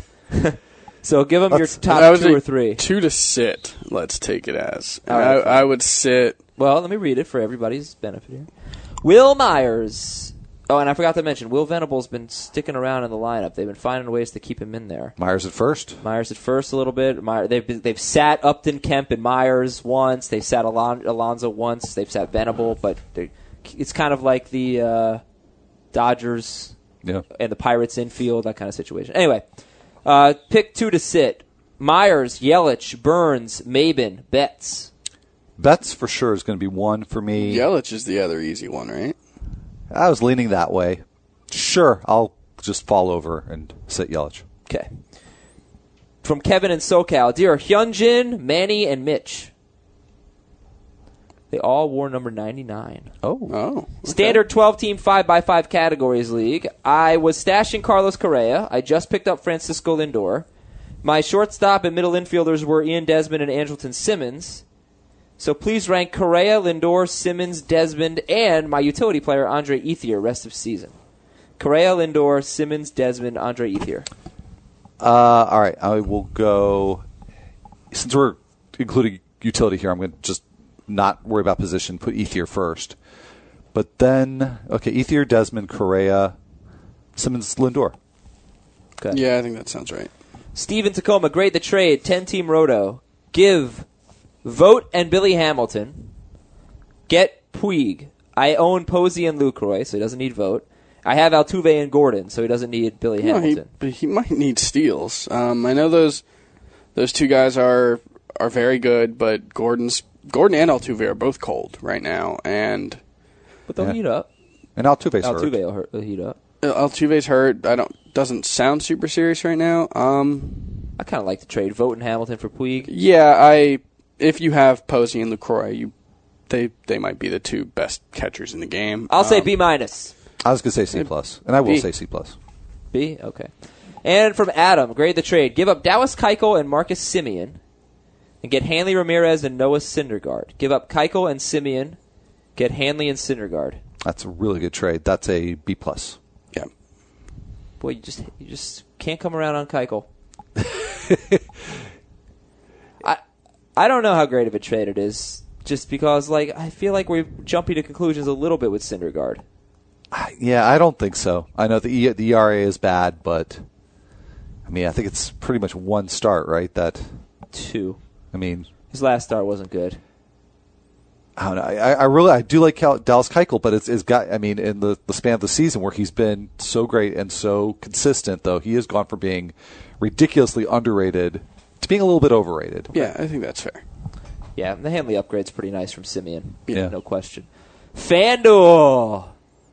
So give him your top two or three. Two to sit, let's take it as. And right, I, I would sit... Well, let me read it for everybody's benefit here. Will Myers. Oh, and I forgot to mention, Will Venable's been sticking around in the lineup. They've been finding ways to keep him in there. Myers at first. Myers at first a little bit. Meyer, they've been, they've sat Upton, Kemp, and Myers once. They've sat Alon, Alonso once. They've sat Venable, but it's kind of like the uh, Dodgers yeah. and the Pirates infield, that kind of situation. Anyway, uh, pick two to sit. Myers, Yelich, Burns, Maben, Betts. Betts for sure is going to be one for me. Yelich is the other easy one, right? I was leaning that way. Sure, I'll just fall over and sit Yelich. Okay. From Kevin and SoCal, dear Hyunjin, Manny, and Mitch. They all wore number ninety-nine. Oh. Oh. Okay. Standard twelve-team five by five categories league. I was stashing Carlos Correa. I just picked up Francisco Lindor. My shortstop and middle infielders were Ian Desmond and Andrelton Simmons. So please rank Correa, Lindor, Simmons, Desmond, and my utility player, Andre Ethier, rest of season. Correa, Lindor, Simmons, Desmond, Andre Ethier. Uh, all right, I will go. Since we're including utility here, I'm going to just not worry about position, put Ethier first. But then, okay, Ethier, Desmond, Correa, Simmons, Lindor. Okay. Yeah, I think that sounds right. Steven Tacoma, grade the trade, ten-team roto. Give Vogt and Billy Hamilton. Get Puig. I own Posey and Lucroy, so he doesn't need Vogt. I have Altuve and Gordon, so he doesn't need Billy no, Hamilton. He, but he might need steals. Um, I know those those two guys are are very good, but Gordon's Gordon and Altuve are both cold right now, and but they'll yeah. heat up. And Altuve's Altuve hurt. will hurt, heat up. Altuve's hurt. I don't doesn't sound super serious right now. Um, I kind of like to trade Vogt and Hamilton for Puig. Yeah, I. If you have Posey and Lucroy, you they they might be the two best catchers in the game. I'll um, say B minus. I was going to say C plus, and I will B. say C plus. B? Okay. And from Adam, grade the trade. Give up Dallas Keuchel and Marcus Semien, and get Hanley Ramirez and Noah Syndergaard. Give up Keuchel and Semien, get Hanley and Syndergaard. That's a really good trade. That's a B plus. Yeah. Boy, you just you just can't come around on Keuchel. I I don't know how great of a trade it is, just because like I feel like we're jumping to conclusions a little bit with Syndergaard. Yeah, I don't think so. I know the e- the E R A is bad, but I mean, I think it's pretty much one start, right? That two. I mean, his last start wasn't good. I don't know. I, I really I do like Cal- Dallas Keuchel, but it's, it's got. I mean, in the, the span of the season where he's been so great and so consistent, though he has gone from being ridiculously underrated to being a little bit overrated. Yeah, I think that's fair. Yeah, the Hanley upgrade's pretty nice from Semien. Yeah, no question. FanDuel.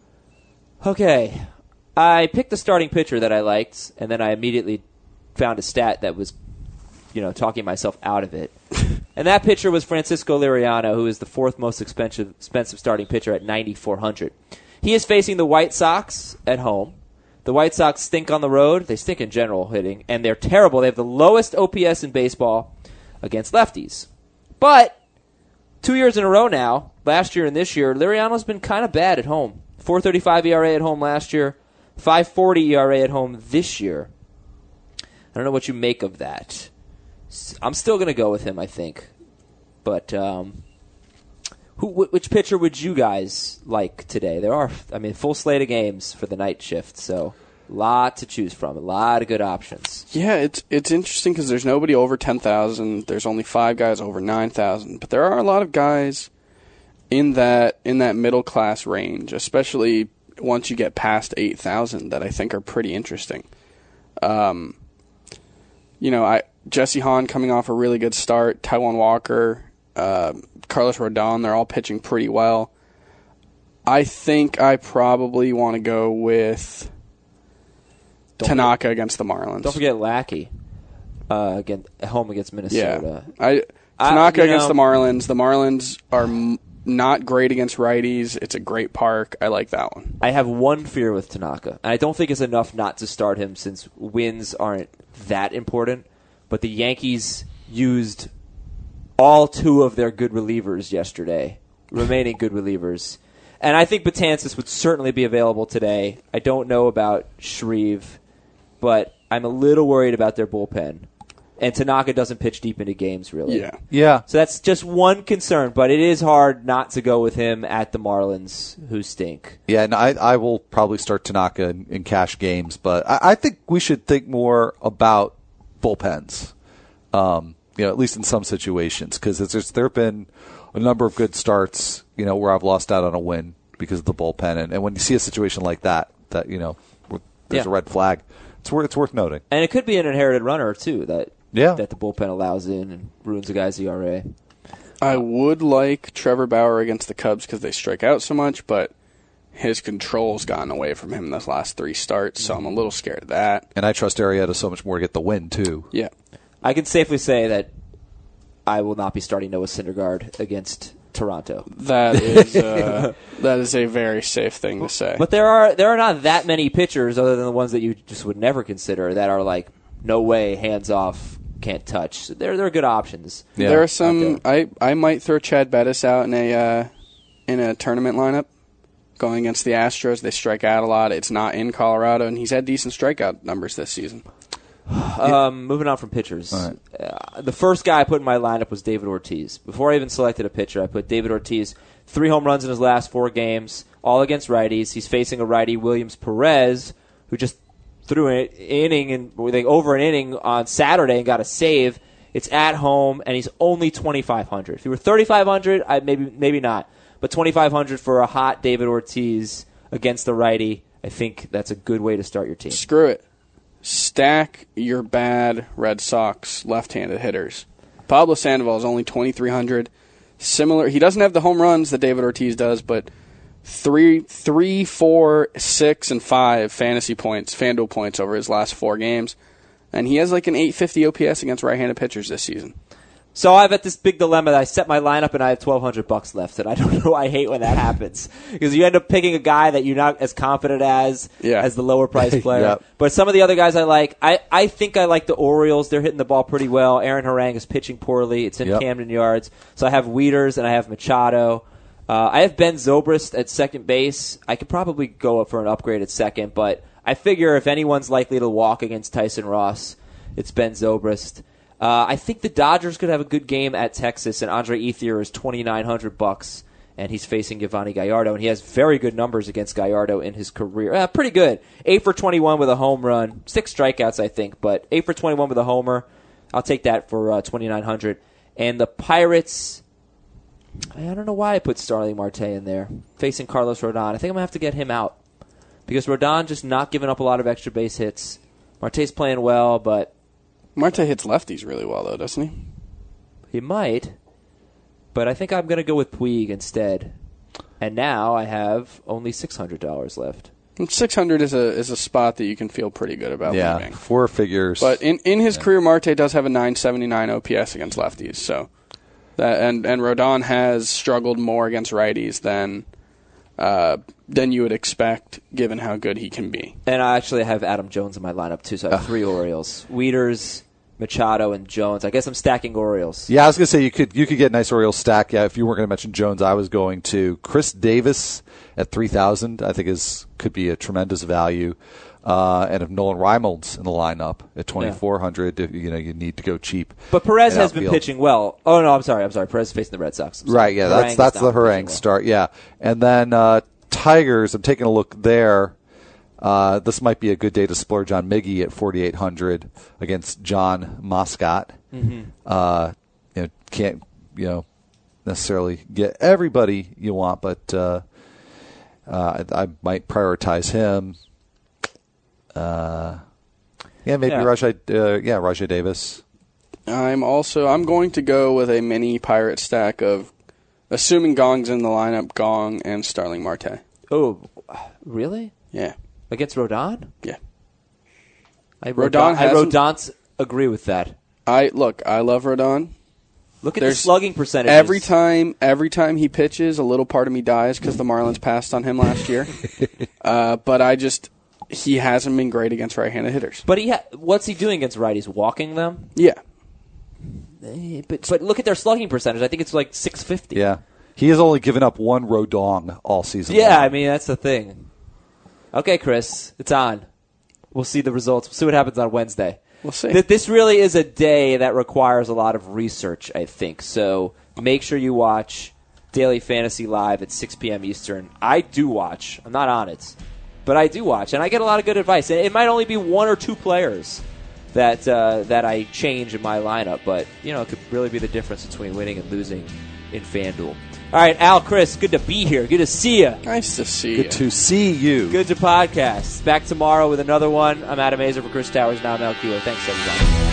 Okay, I picked the starting pitcher that I liked, and then I immediately found a stat that was, you know, talking myself out of it. And that pitcher was Francisco Liriano, who is the fourth most expensive, expensive starting pitcher at ninety-four hundred. He is facing the White Sox at home. The White Sox stink on the road. They stink in general hitting, and they're terrible. They have the lowest O P S in baseball against lefties. But two years in a row now, last year and this year, Liriano's been kind of bad at home. four thirty-five E R A at home last year, five forty E R A at home this year. I don't know what you make of that. I'm still going to go with him, I think. But um, who, which pitcher would you guys like today? There are, I mean, full slate of games for the night shift, so a lot to choose from, a lot of good options. Yeah, it's it's interesting because there's nobody over ten thousand. There's only five guys over nine thousand, but there are a lot of guys in that in that middle class range, especially once you get past eight thousand, that I think are pretty interesting. Um, you know, I Jesse Hahn coming off a really good start, Taijuan Walker, uh, Carlos Rodon, they're all pitching pretty well. I think I probably want to go with don't Tanaka forget, against the Marlins. Don't forget Lackey uh, again at home against Minnesota. Yeah, I Tanaka I, against know, the Marlins. The Marlins are m- not great against righties. It's a great park. I like that one. I have one fear with Tanaka, and I don't think it's enough not to start him since wins aren't that important. But the Yankees used all two of their good relievers yesterday, remaining good relievers. And I think Betances would certainly be available today. I don't know about Shreve, but I'm a little worried about their bullpen. And Tanaka doesn't pitch deep into games, really. Yeah. Yeah. So that's just one concern, but it is hard not to go with him at the Marlins, who stink. Yeah, and I, I will probably start Tanaka in, in cash games, but I, I think we should think more about bullpens, um, you know, at least in some situations, because there have been a number of good starts, you know, where I've lost out on a win because of the bullpen, and, and when you see a situation like that, that you know, there's Yeah. a red flag, it's worth it's worth noting. And it could be an inherited runner, too, that Yeah. that the bullpen allows in and ruins a guy's E R A. I would like Trevor Bauer against the Cubs because they strike out so much, but his control's gotten away from him in those last three starts, so I'm a little scared of that. And I trust Arrieta so much more to get the win too. Yeah. I can safely say that I will not be starting Noah Syndergaard against Toronto. That is uh, that is a very safe thing to say. But there are there are not that many pitchers other than the ones that you just would never consider that are like, no way, hands off, can't touch. They're they're good options. Yeah. There are some. Okay. I, I might throw Chad Bettis out in a uh, in a tournament lineup going against the Astros. They strike out a lot. It's not in Colorado, and he's had decent strikeout numbers this season. Um, moving on from pitchers. Right. Uh, the first guy I put in my lineup was David Ortiz. Before I even selected a pitcher, I put David Ortiz. Three home runs in his last four games, all against righties. He's facing a righty, Williams Perez, who just threw an inning and like over an inning on Saturday and got a save. It's at home, and he's only twenty-five hundred. If he were thirty-five hundred, I maybe maybe not. But twenty-five hundred for a hot David Ortiz against the righty, I think that's a good way to start your team. Screw it. Stack your bad Red Sox left-handed hitters. Pablo Sandoval is only twenty-three hundred. Similar, he doesn't have the home runs that David Ortiz does, but three, three, four, six, and five fantasy points, FanDuel points over his last four games, and he has like an eight fifty O P S against right-handed pitchers this season. So I've at this big dilemma that I set my lineup and I have twelve hundred bucks left, and I don't know. I hate when that happens because you end up picking a guy that you're not as confident as Yeah. as the lower price player. Yep. But some of the other guys I like, I, I think I like the Orioles. They're hitting the ball pretty well. Aaron Harang is pitching poorly. It's in Yep. Camden Yards. So I have Wieters and I have Machado. Uh, I have Ben Zobrist at second base. I could probably go up for an upgrade at second, but I figure if anyone's likely to walk against Tyson Ross, it's Ben Zobrist. Uh, I think the Dodgers could have a good game at Texas, and Andre Ethier is twenty-nine hundred bucks, and he's facing Giovanni Gallardo, and he has very good numbers against Gallardo in his career. Uh, pretty good. eight for twenty-one with a home run. Six strikeouts, I think, but eight for twenty-one with a homer. I'll take that for uh, twenty-nine hundred. And the Pirates, I don't know why I put Starling Marte in there, facing Carlos Rodon. I think I'm going to have to get him out, because Rodon just not giving up a lot of extra base hits. Marte's playing well, but Marte hits lefties really well, though, doesn't he? he might, but I think I'm going to go with Puig instead. And now I have only six hundred dollars left. six hundred is a is a spot that you can feel pretty good about Yeah, leaving. four figures. But in, in his career, Marte does have a nine seventy-nine O P S against lefties. So that and and Rodon has struggled more against righties than uh, than you would expect, given how good he can be. And I actually have Adam Jones in my lineup, too, so I have three Orioles. Wieters, Machado, and Jones. I guess I'm stacking Orioles. Yeah, I was gonna say you could you could get a nice Orioles stack. Yeah, if you weren't gonna mention Jones, I was going to Chris Davis at three thousand. I think is could be a tremendous value. Uh, and if Nolan Reimold's in the lineup at twenty four hundred, if, you know you need to go cheap. But Perez in has been outfield. pitching well. Oh, no, I'm sorry. I'm sorry. Perez is facing the Red Sox. I'm sorry. Right, yeah, that's Harang that's is the not pitching Harang well. start, yeah. And then uh, Tigers, I'm taking a look there. Uh, this might be a good day to splurge on Miggy at forty-eight hundred against John Moscott. Mm-hmm. Uh, you know, can't you know necessarily get everybody you want, but uh, uh, I, I might prioritize him. Uh, yeah, maybe Yeah. Rajai. Uh, yeah, Rajai Davis. I'm also I'm going to go with a mini pirate stack of, assuming Gong's in the lineup, Gong and Starling Marte. Oh, really? Yeah, Against Rodon? yeah. I Rodon Rodon, I hasn't- Rodon's agree with that. I look. I love Rodon. Look at There's the slugging percentage. Every time, every time he pitches, a little part of me dies because the Marlins passed on him last year. uh, but I just, he hasn't been great against right-handed hitters. But he, ha- what's he doing against righties? Walking them? Yeah. But but look at their slugging percentage. I think it's like six fifty. Yeah. He has only given up one Rodong all season Yeah, long. I mean, that's the thing. Okay, Chris, it's on. We'll see the results. We'll see what happens on Wednesday. We'll see. Th- This really is a day that requires a lot of research, I think. So make sure you watch Daily Fantasy Live at six p.m. Eastern. I do watch. I'm not on it, but I do watch, and I get a lot of good advice. And it might only be one or two players that uh, that I change in my lineup, but you know, it could really be the difference between winning and losing in FanDuel. All right, Al, Chris, good to be here. Good to see you. Nice to see Good you. to see you. Good to podcast. Back tomorrow with another one. I'm Adam Azer for Chris Towers. Now I'm Al Keeler. Thanks, everybody.